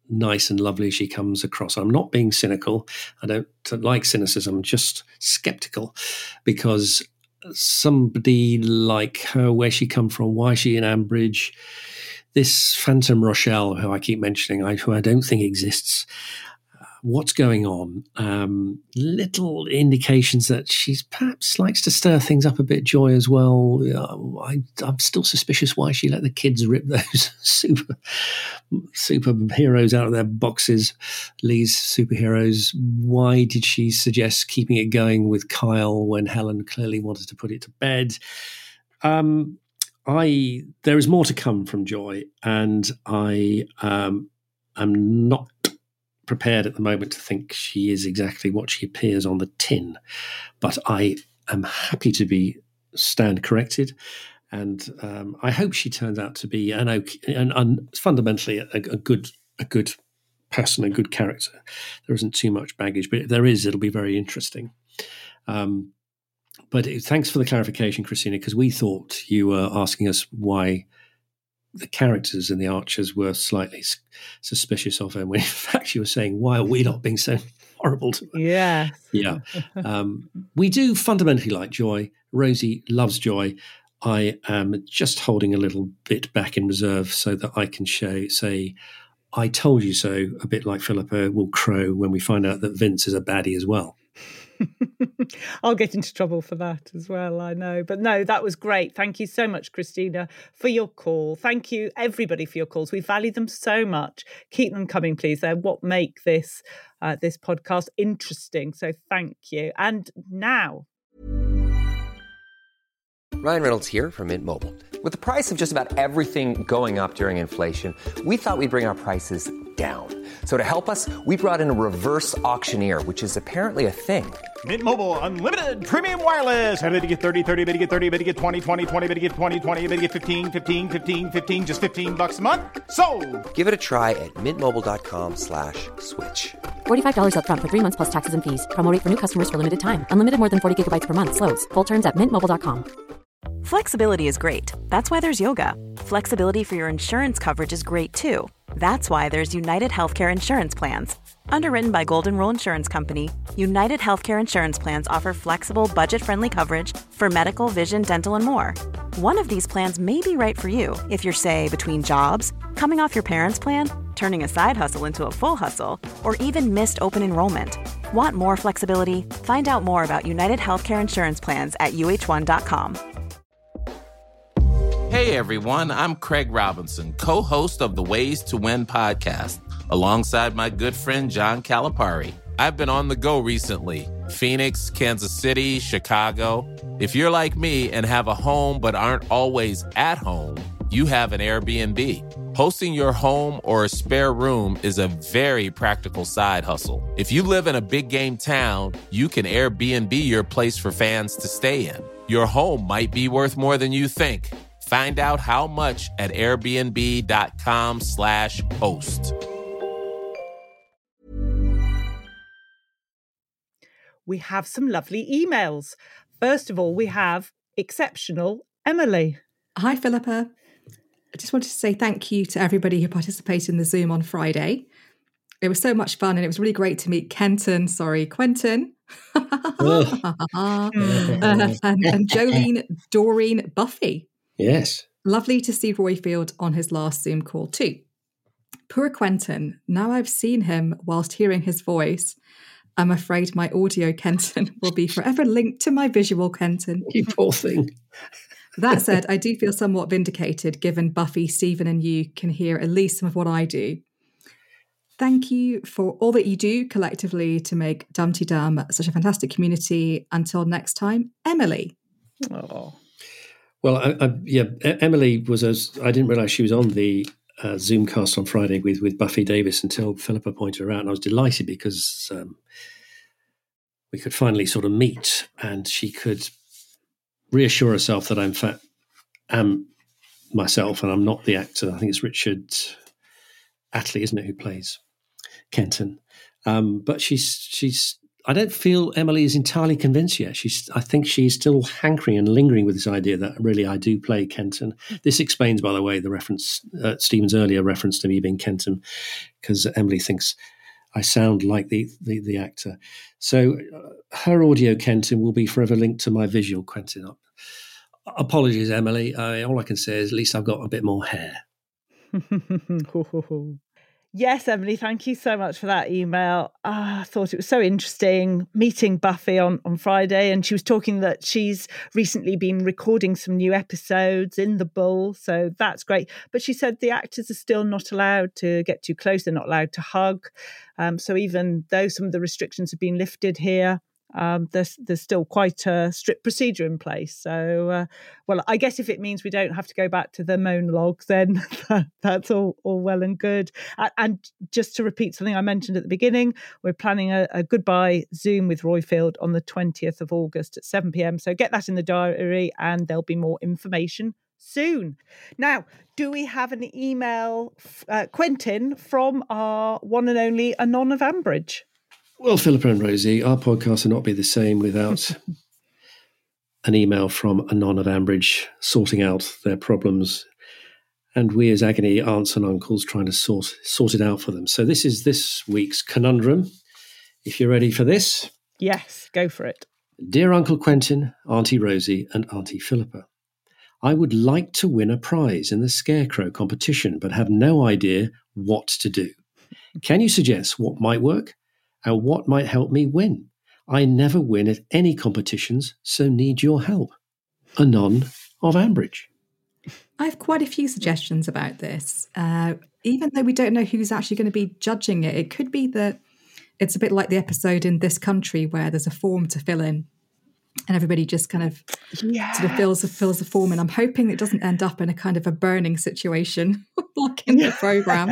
nice and lovely as she comes across. I'm not being cynical. I don't like cynicism. I'm just skeptical because somebody like her, where she come from, why she in Ambridge, this Phantom Rochelle, who I keep mentioning, I, who I don't think exists, uh, what's going on? Um, little indications that she's perhaps likes to stir things up a bit, Joy, as well. Uh, I, I'm still suspicious why she let the kids rip those super superheroes out of their boxes, Lee's superheroes. Why did she suggest keeping it going with Kyle when Helen clearly wanted to put it to bed? Um, I there is more to come from Joy, and I um, am not prepared at the moment to think she is exactly what she appears on the tin, but I am happy to be stand corrected, and um, I hope she turns out to be an okay, and, and fundamentally a, a good a good person, a good character. There isn't too much baggage, but if there is, it'll be very interesting. Um, But thanks for the clarification, Christina, because we thought you were asking us why the characters in The Archers were slightly s- suspicious of her, when in fact you were saying, why are we not being so horrible to her? Yeah. Yeah. Um, we do fundamentally like Joy. Rosie loves Joy. I am just holding a little bit back in reserve so that I can show, say, I told you so, a bit like Philippa will crow when we find out that Vince is a baddie as well. I'll get into trouble for that as well, I know. But no, that was great. Thank you so much, Christina, for your call. Thank you, everybody, for your calls. We value them so much. Keep them coming, please. They're what make this uh, this podcast interesting. So thank you. And now... Ryan Reynolds here from Mint Mobile. With the price of just about everything going up during inflation, we thought we'd bring our prices down. So to help us, we brought in a reverse auctioneer, which is apparently a thing. Mint Mobile Unlimited Premium Wireless. How to get thirty, thirty, how to get thirty, how to get twenty, twenty, twenty, how to get twenty, twenty, how to get fifteen, fifteen, fifteen, fifteen, just fifteen bucks a month? Sold! Give it a try at mintmobile.com slash switch. forty-five dollars up front for three months plus taxes and fees. Promo rate for new customers for limited time. Unlimited more than forty gigabytes per month. Slows full terms at mint mobile dot com. Flexibility is great. That's why there's yoga. Flexibility for your insurance coverage is great too. That's why there's United Healthcare Insurance Plans. Underwritten by Golden Rule Insurance Company, United Healthcare Insurance Plans offer flexible, budget-friendly coverage for medical, vision, dental, and more. One of these plans may be right for you if you're, say, between jobs, coming off your parents' plan, turning a side hustle into a full hustle, or even missed open enrollment. Want more flexibility? Find out more about United Healthcare Insurance Plans at U H one dot com. Hey everyone, I'm Craig Robinson, co-host of the Ways to Win podcast, alongside my good friend John Calipari. I've been on the go recently. Phoenix, Kansas City, Chicago. If you're like me and have a home but aren't always at home, you have an Airbnb. Hosting your home or a spare room is a very practical side hustle. If you live in a big game town, you can Airbnb your place for fans to stay in. Your home might be worth more than you think. Find out how much at airbnb.com slash host. We have some lovely emails. First of all, we have exceptional Emily. Hi, Philippa. I just wanted to say thank you to everybody who participated in the Zoom on Friday. It was so much fun, and it was really great to meet Kenton, sorry, Quentin, uh, and, and Jolene, Doreen, Buffy. Yes. Lovely to see Royfield on his last Zoom call too. Poor Quentin, now I've seen him whilst hearing his voice, I'm afraid my audio Kenton will be forever linked to my visual Kenton. You poor thing. That said, I do feel somewhat vindicated given Buffy, Stephen and you can hear at least some of what I do. Thank you for all that you do collectively to make Dumpty Dum such a fantastic community. Until next time, Emily. Oh. Well, I, I, yeah, Emily was, as I didn't realise she was on the uh, Zoomcast on Friday with, with Buffy Davis until Philippa pointed her out. And I was delighted because um, we could finally sort of meet and she could reassure herself that I, in fact, am myself and I'm not the actor. I think it's Richard Attlee, isn't it, who plays Kenton. Um, but she's, she's, I don't feel Emily is entirely convinced yet. She's, I think she's still hankering and lingering with this idea that really I do play Kenton. This explains, by the way, the reference, uh, Stephen's earlier reference to me being Kenton, because Emily thinks I sound like the the, the actor. So uh, her audio Kenton will be forever linked to my visual Kenton. Apologies, Emily. Uh, all I can say is at least I've got a bit more hair. Yes, Emily, thank you so much for that email. Oh, I thought it was so interesting meeting Buffy on, on Friday, and she was talking that she's recently been recording some new episodes in the Bull, so that's great. But she said the actors are still not allowed to get too close, they're not allowed to hug. Um, so even though some of the restrictions have been lifted here, Um, there's there's still quite a strict procedure in place. So, uh, well, I guess if it means we don't have to go back to the monologues, then that's all, all well and good. And, and just to repeat something I mentioned at the beginning, we're planning a, a goodbye Zoom with Royfield on the twentieth of August at seven p.m. So get that in the diary and there'll be more information soon. Now, do we have an email, uh, Quentin, from our one and only Anon of Ambridge? Well, Philippa and Rosie, our podcast will not be the same without an email from Anon of Ambridge sorting out their problems, and we as agony aunts and uncles trying to sort sort it out for them. So this is this week's conundrum. If you're ready for this. Yes, go for it. Dear Uncle Quentin, Auntie Rosie and Auntie Philippa, I would like to win a prize in the Scarecrow competition, but have no idea what to do. Can you suggest what might work? And what might help me win? I never win at any competitions, so need your help. Anon of Ambridge. I have quite a few suggestions about this. Uh, even though we don't know who's actually going to be judging it, it could be that it's a bit like the episode in This Country where there's a form to fill in and everybody just kind of yes. sort of fills, fills the form in. I'm hoping it doesn't end up in a kind of a burning situation like in the programme.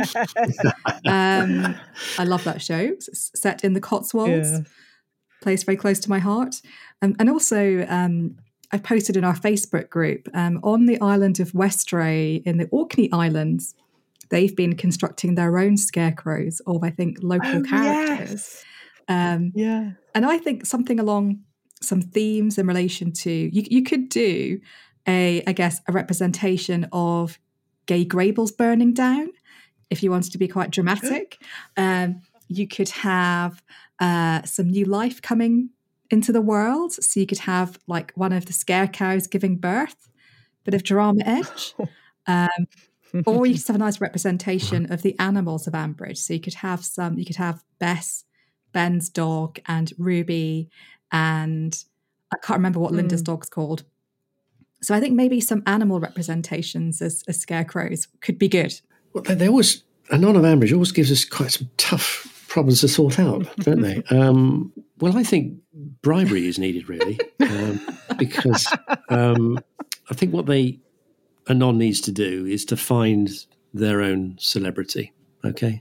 um, I love that show. It's set in the Cotswolds. Yeah. Plays very close to my heart. Um, and also, um, I posted in our Facebook group, um, on the island of Westray in the Orkney Islands, they've been constructing their own scarecrows of, I think, local oh, characters. Yes. Um, yeah. And I think something along some themes in relation to, you, you could do a, I guess, a representation of Gay Grables burning down, if you wanted to be quite dramatic. Um, you could have uh, some new life coming into the world. So you could have like one of the scare cows giving birth, bit of drama edge. Um, or you could have a nice representation of the animals of Ambridge. So you could have some, you could have Bess, Ben's dog, and Ruby, and I can't remember what mm. Linda's dog's called. So I think maybe some animal representations as, as scarecrows could be good. Well, they, they always, Anon of Ambridge always gives us quite some tough problems to sort out, don't they? Um, well, I think bribery is needed, really, um, because um, I think what they Anon needs to do is to find their own celebrity, okay,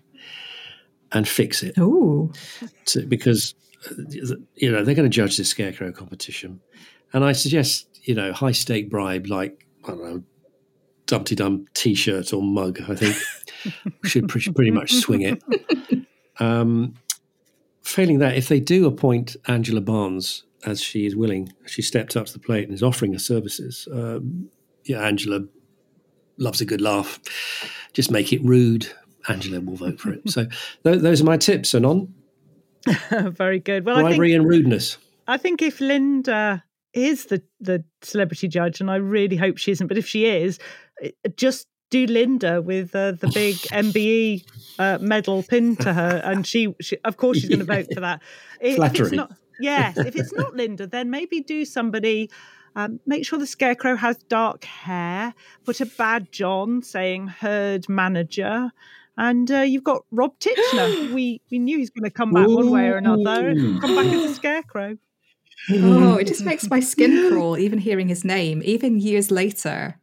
and fix it. Ooh, to, because you know they're going to judge this scarecrow competition, and I suggest you know high stake bribe like I don't know Dumpty Dum T-shirt or mug. I think should pretty, pretty much swing it. Um, failing that, if they do appoint Angela Barnes as she is willing, she stepped up to the plate and is offering her services. Um, yeah, Angela loves a good laugh. Just make it rude. Angela will vote for it. So th- those are my tips, Anon. Very good. Well, bribery I think, and rudeness. I think if Linda is the, the celebrity judge, and I really hope she isn't, but if she is, just do Linda with uh, the big M B E uh, medal pinned to her, and she, she of course, she's going to vote for that. If, Flattery. If it's not, yes, if it's not Linda, then maybe do somebody. Um, make sure the scarecrow has dark hair. Put a badge on saying herd manager. And uh, you've got Rob Titchener. we we knew he's going to come back Ooh. one way or another. Come back as a scarecrow. Oh, it just makes my skin crawl, even hearing his name, even years later.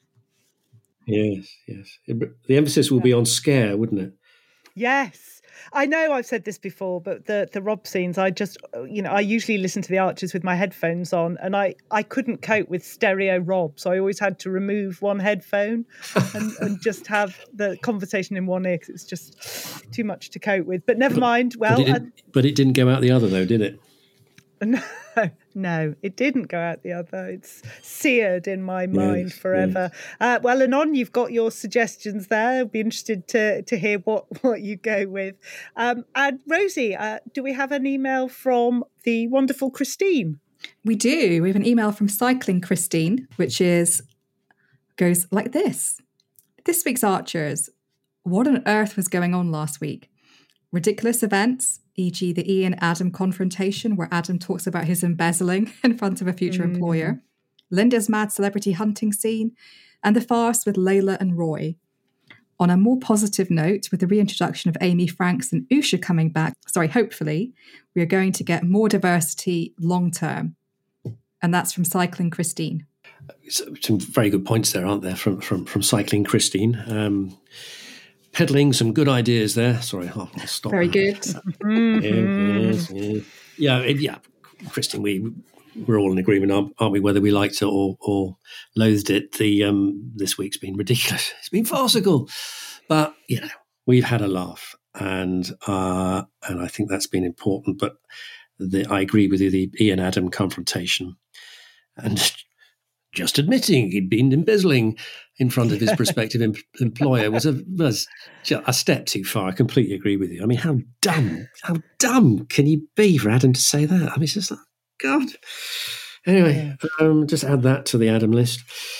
Yes, yes. The emphasis will be on scare, wouldn't it? Yes. I know I've said this before, but the, the Rob scenes, I just, you know, I usually listen to the Archers with my headphones on, and I, I couldn't cope with stereo Rob. So I always had to remove one headphone and, and just have the conversation in one ear because it's just too much to cope with. But never but, mind. Well, but it, I, but it didn't go out the other, though, did it? No, no, it didn't go out the other. It's seared in my mind yes, forever. Yes. Uh, well, Anon, you've got your suggestions there. I'll be interested to to hear what, what you go with. Um, and Rosie, uh, do we have an email from the wonderful Christine? We do. We have an email from Cycling Christine, which is goes like this. This week's Archers. What on earth was going on last week? Ridiculous events, for example the Ian Adam confrontation where Adam talks about his embezzling in front of a future mm. employer, Linda's mad celebrity hunting scene, and the farce with Layla and Roy. On a more positive note, with the reintroduction of Amy Franks and Usha coming back, sorry, hopefully, we are going to get more diversity long term. And that's from Cycling Christine. Some very good points there, aren't there, from from, from Cycling Christine. Um, peddling some good ideas there. Sorry, I'll, I'll stop. Very good. mm-hmm. yes, yeah, yeah, it, yeah, Christine, we we're all in agreement, aren't, aren't we? Whether we liked it or, or loathed it, the um, this week's been ridiculous. It's been farcical, but you know we've had a laugh, and uh, and I think that's been important. But the, I agree with you. The Ian Adam confrontation, and just admitting he'd been embezzling in front of his prospective em- employer was a was a step too far. I completely agree with you. I mean, how dumb, how dumb can you be for Adam to say that? I mean, it's just like, God. Anyway, yeah. um, just add that to the Adam list.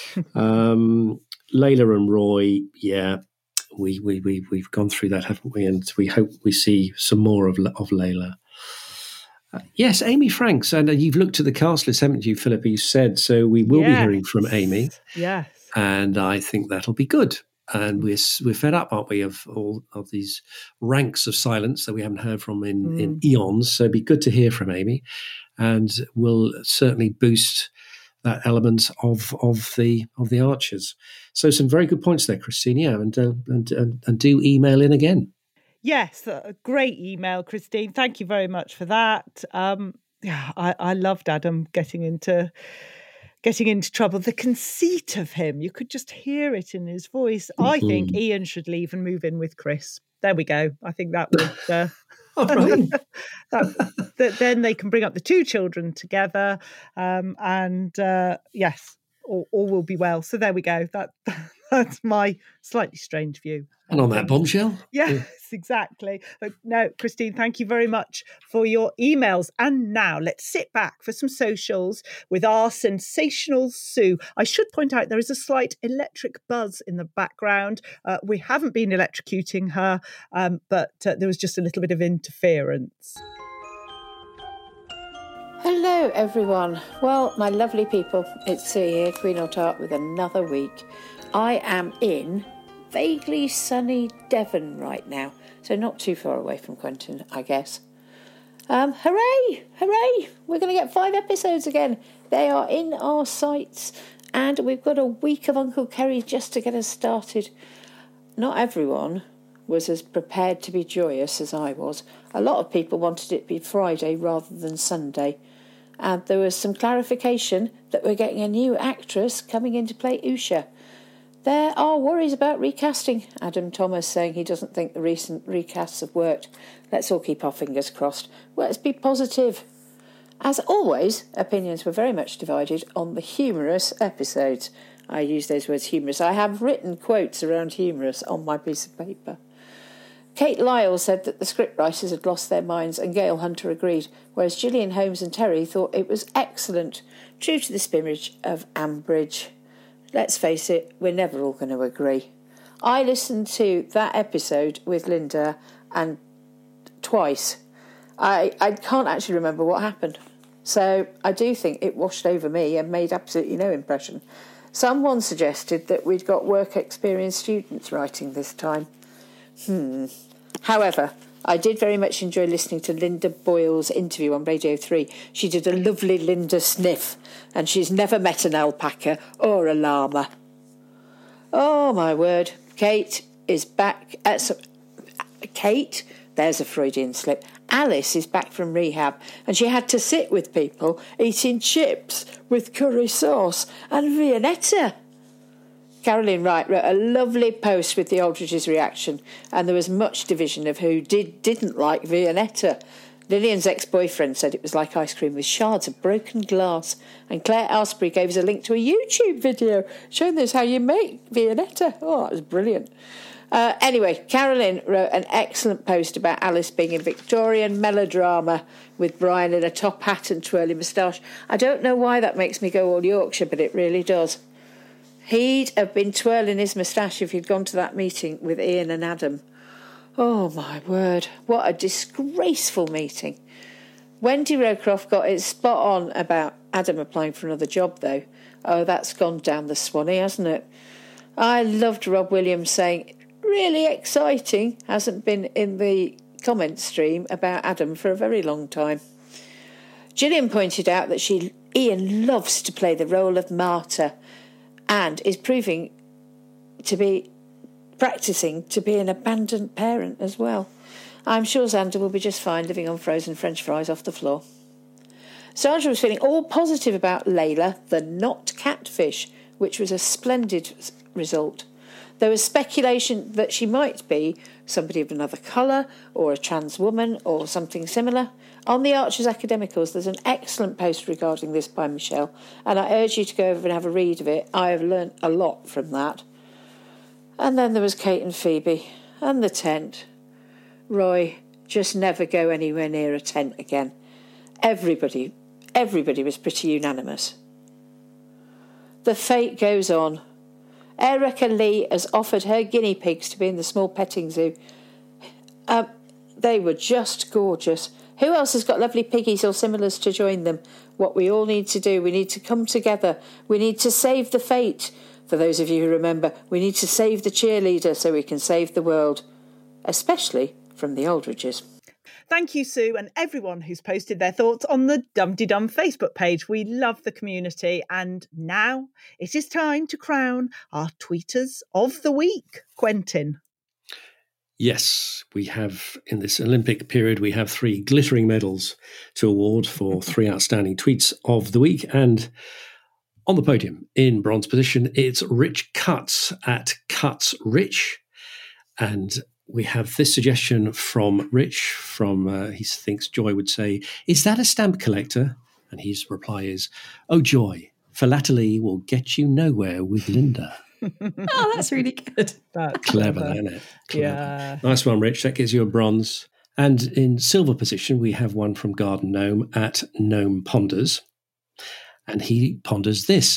Um, Layla and Roy, yeah, we we we we've gone through that, haven't we? And we hope we see some more of of Layla. Uh, yes, Amy Franks, and uh, you've looked at the cast list, haven't you, Philippa? You said so. We will yes. be hearing from Amy. Yes, and I think that'll be good. And we're we're fed up, aren't we, of all of these ranks of silence that we haven't heard from in, mm. in eons. So it'd be good to hear from Amy, and will certainly boost that element of of the of the Archers. So some very good points there, Christine. Yeah, and uh, and, and and do email in again. Yes, a great email, Christine. Thank you very much for that. Um, yeah, I, I loved Adam getting into getting into trouble. The conceit of him, you could just hear it in his voice. Mm-hmm. I think Ian should leave and move in with Chris. There we go. I think that would. Uh, oh, right. that, that, then they can bring up the two children together, um, and uh, yes, all, all will be well. So there we go. That that's my slightly strange view. And on that bombshell. Yes, yeah. Exactly. But no, Christine, thank you very much for your emails. And now let's sit back for some socials with our sensational Sue. I should point out there is a slight electric buzz in the background. Uh, we haven't been electrocuting her, um, but uh, there was just a little bit of interference. Hello, everyone. Well, my lovely people, it's Sue here, Queen or Tart, with another week. I am in vaguely sunny Devon right now, so not too far away from Quentin, I guess. Um, hooray! Hooray! We're going to get five episodes again. They are in our sights, and we've got a week of Uncle Kerry just to get us started. Not everyone was as prepared to be joyous as I was. A lot of people wanted it to be Friday rather than Sunday, and there was some clarification that we're getting a new actress coming in to play Usha. There are worries about recasting. Adam Thomas saying he doesn't think the recent recasts have worked. Let's all keep our fingers crossed. Let's be positive. As always, opinions were very much divided on the humorous episodes. I use those words humorous. I have written quotes around humorous on my piece of paper. Kate Lyle said that the scriptwriters had lost their minds, and Gail Hunter agreed, whereas Gillian Holmes and Terry thought it was excellent, true to the spirit of Ambridge. Let's face it, we're never all going to agree. I listened to that episode with Linda and twice. I, I can't actually remember what happened. So I do think it washed over me and made absolutely no impression. Someone suggested that we'd got work experience students writing this time. Hmm. However, I did very much enjoy listening to Linda Boyle's interview on Radio three. She did a lovely Linda sniff, and she's never met an alpaca or a llama. Oh, my word. Kate is back. At some... Kate? There's a Freudian slip. Alice is back from rehab, and she had to sit with people eating chips with curry sauce and Viennetta. Caroline Wright wrote a lovely post with the Aldridge's reaction, and there was much division of who did, didn't like Viennetta. Lillian's ex-boyfriend said it was like ice cream with shards of broken glass, and Claire Asprey gave us a link to a YouTube video showing us how you make Viennetta. Oh, that was brilliant. Uh, anyway, Carolyn wrote an excellent post about Alice being in Victorian melodrama with Brian in a top hat and twirly moustache. I don't know why that makes me go all Yorkshire, but it really does. He'd have been twirling his moustache if he'd gone to that meeting with Ian and Adam. Oh, my word. What a disgraceful meeting. Wendy Rowcroft got it spot on about Adam applying for another job, though. Oh, that's gone down the Swanee, hasn't it? I loved Rob Williams saying, really exciting, hasn't been in the comment stream about Adam for a very long time. Gillian pointed out that she Ian loves to play the role of martyr and is proving to be practising to be an abandoned parent as well. I'm sure Xander will be just fine living on frozen French fries off the floor. Sandra was feeling all positive about Layla, the not catfish, which was a splendid result. There was speculation that she might be somebody of another colour or a trans woman or something similar. On the Archers Academicals, there's an excellent post regarding this by Michelle, and I urge you to go over and have a read of it. I have learnt a lot from that. And then there was Kate and Phoebe, and the tent. Roy, just never go anywhere near a tent again. Everybody, everybody was pretty unanimous. The fate goes on. Erica Lee has offered her guinea pigs to be in the small petting zoo. Um, they were just gorgeous. Who else has got lovely piggies or similars to join them? What we all need to do, we need to come together. We need to save the fate. For those of you who remember, we need to save the cheerleader so we can save the world, especially from the Aldridges. Thank you, Sue, and everyone who's posted their thoughts on the Dumpty Dum Facebook page. We love the community, and now it is time to crown our tweeters of the week. Quentin. Yes, we have, in this Olympic period, we have three glittering medals to award for three outstanding tweets of the week, and on the podium, in bronze position, it's Rich Cuts at Cuts Rich. And we have this suggestion from Rich, from, uh, he thinks Joy would say, is that a stamp collector? And his reply is, oh, Joy, philately will get you nowhere with Linda. Oh, that's really good. That's clever, clever. isn't it? Clever. Yeah. Nice one, Rich. That gives you a bronze. And in silver position, we have one from Garden Gnome at Gnome Ponders. And he ponders this.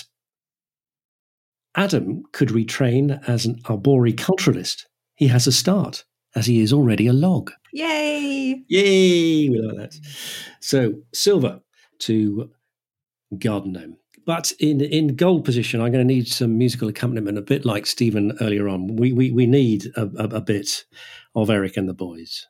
Adam could retrain as an arboriculturalist. He has a start, as he is already a log. Yay! Yay! We like that. So, silver to Garden Gnome. But in, in gold position, I'm going to need some musical accompaniment, a bit like Stephen earlier on. We we, we need a, a, a bit of Eric and the Boys.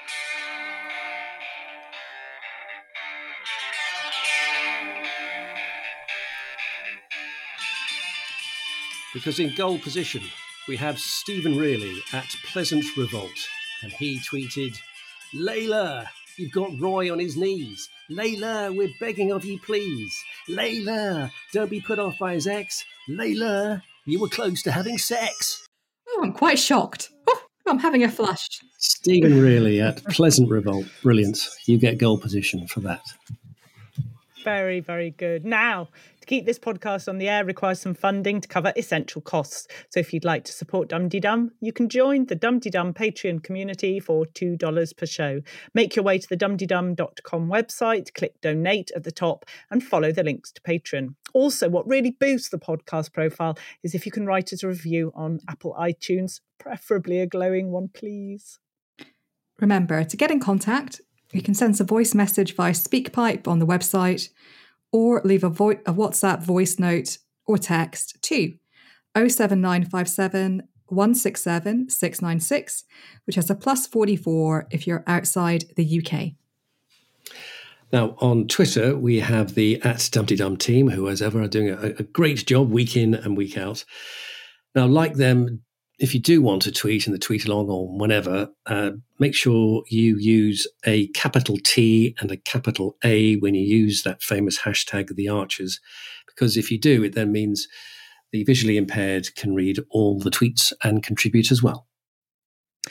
Because in gold position, we have Stephen Reilly at Pleasant Revolt. And he tweeted, Layla, you've got Roy on his knees. Layla, we're begging of you, please. Layla, don't be put off by his ex. Layla, you were close to having sex. Oh, I'm quite shocked. Oh, I'm having a flush. Stephen Reilly at Pleasant Revolt. Brilliant. You get gold position for that. Very, very good. Now, to keep this podcast on the air requires some funding to cover essential costs. So if you'd like to support Dumpty Dum, you can join the Dumpty Dum Patreon community for two dollars per show. Make your way to the dumpty dum dot com website, click donate at the top and follow the links to Patreon. Also, what really boosts the podcast profile is if you can write us a review on Apple iTunes, preferably a glowing one, please. Remember, to get in contact, you can send us a voice message via SpeakPipe on the website or leave a, vo- a WhatsApp voice note or text to oh seven nine five seven, one six seven, six nine six, which has a plus forty-four if you're outside the U K. Now, on Twitter, we have the at Dumpty Dum team, who, as ever, are doing a, a great job week in and week out. Now, like them, if you do want to tweet in the tweet along or whenever, uh, make sure you use a capital T and a capital A when you use that famous hashtag, the Archers, because if you do, it then means the visually impaired can read all the tweets and contribute as well.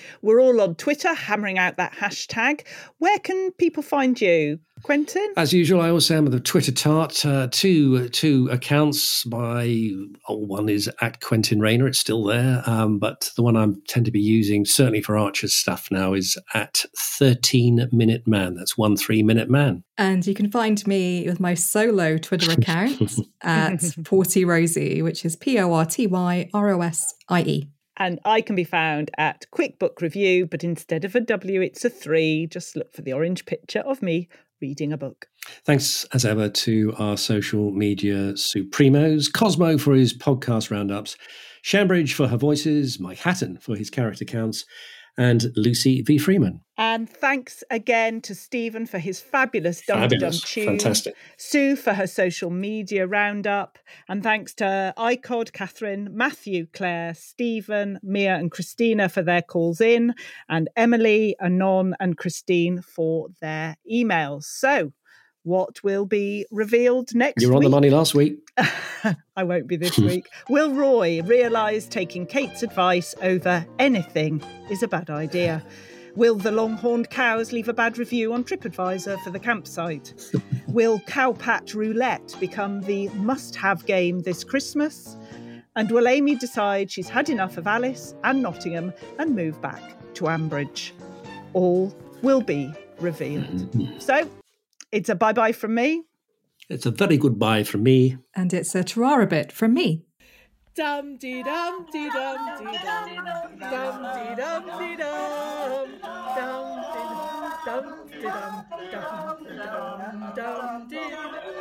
We're all on Twitter, hammering out that hashtag. Where can people find you, Quentin? As usual, I also am the Twitter tart. Uh, two two accounts. My old one is at Quentin Rayner. It's still there. Um, but the one I tend to be using, certainly for Archer's stuff now, is at thirteen Minute Man. That's one three Minute Man. And you can find me with my solo Twitter account at Porty Rosie, which is P O R T Y R O S I E. And I can be found at Quick Book Review, but instead of a W, it's a three. Just look for the orange picture of me reading a book. Thanks, as ever, to our social media supremos. Cosmo for his podcast roundups, Shambridge for her voices, Mike Hatton for his character counts, and Lucy V. Freeman. And thanks again to Stephen for his fabulous Dum Dum tune. Fantastic. Sue for her social media roundup. And thanks to I C O D, Catherine, Matthew, Claire, Stephen, Mia and Christina for their calls in, and Emily, Anon and Christine for their emails. So what will be revealed next week? You were on the money last week. I won't be this week. Will Roy realise taking Kate's advice over anything is a bad idea? Will the long-horned cows leave a bad review on TripAdvisor for the campsite? Will Cowpat Roulette become the must-have game this Christmas? And will Amy decide she's had enough of Alice and Nottingham and move back to Ambridge? All will be revealed. So, it's a bye-bye from me. It's a very good bye from me. And it's a Tarara bit from me. Dum dee dum dee dum dee dum dum dee dum dee dum dum dum dee dum dum dum dum dee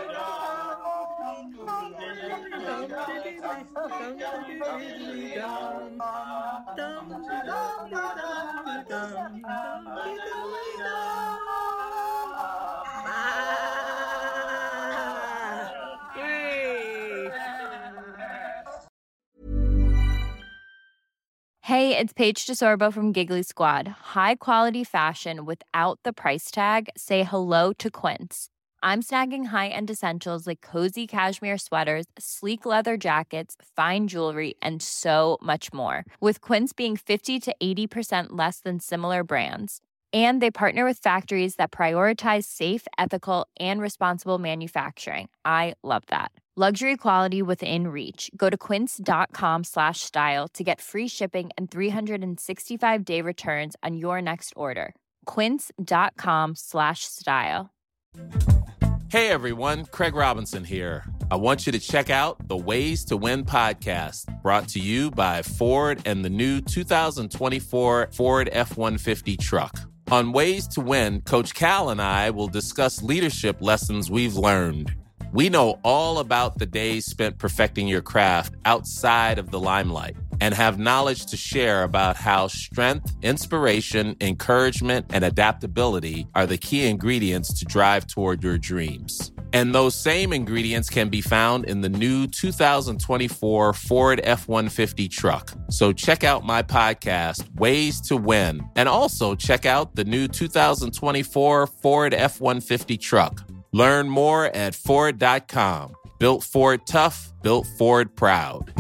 Hey, it's Paige DeSorbo from Giggly Squad. High quality fashion without the price tag. Say hello to Quince. I'm snagging high-end essentials like cozy cashmere sweaters, sleek leather jackets, fine jewelry, and so much more. With Quince being fifty to eighty percent less than similar brands. And they partner with factories that prioritize safe, ethical, and responsible manufacturing. I love that. Luxury quality within reach. Go to quince.com slash style to get free shipping and three sixty-five day returns on your next order. Quince.com slash style. Hey everyone, Craig Robinson here. I want you to check out the Ways to Win podcast, brought to you by Ford and the new two thousand twenty-four Ford F one fifty truck. On Ways to Win, Coach Cal and I will discuss leadership lessons we've learned. We know all about the days spent perfecting your craft outside of the limelight and have knowledge to share about how strength, inspiration, encouragement, and adaptability are the key ingredients to drive toward your dreams. And those same ingredients can be found in the new two thousand twenty-four Ford F one fifty truck. So check out my podcast, Ways to Win, and also check out the new two thousand twenty-four Ford F one fifty truck. Learn more at Ford dot com. Built Ford tough, built Ford proud.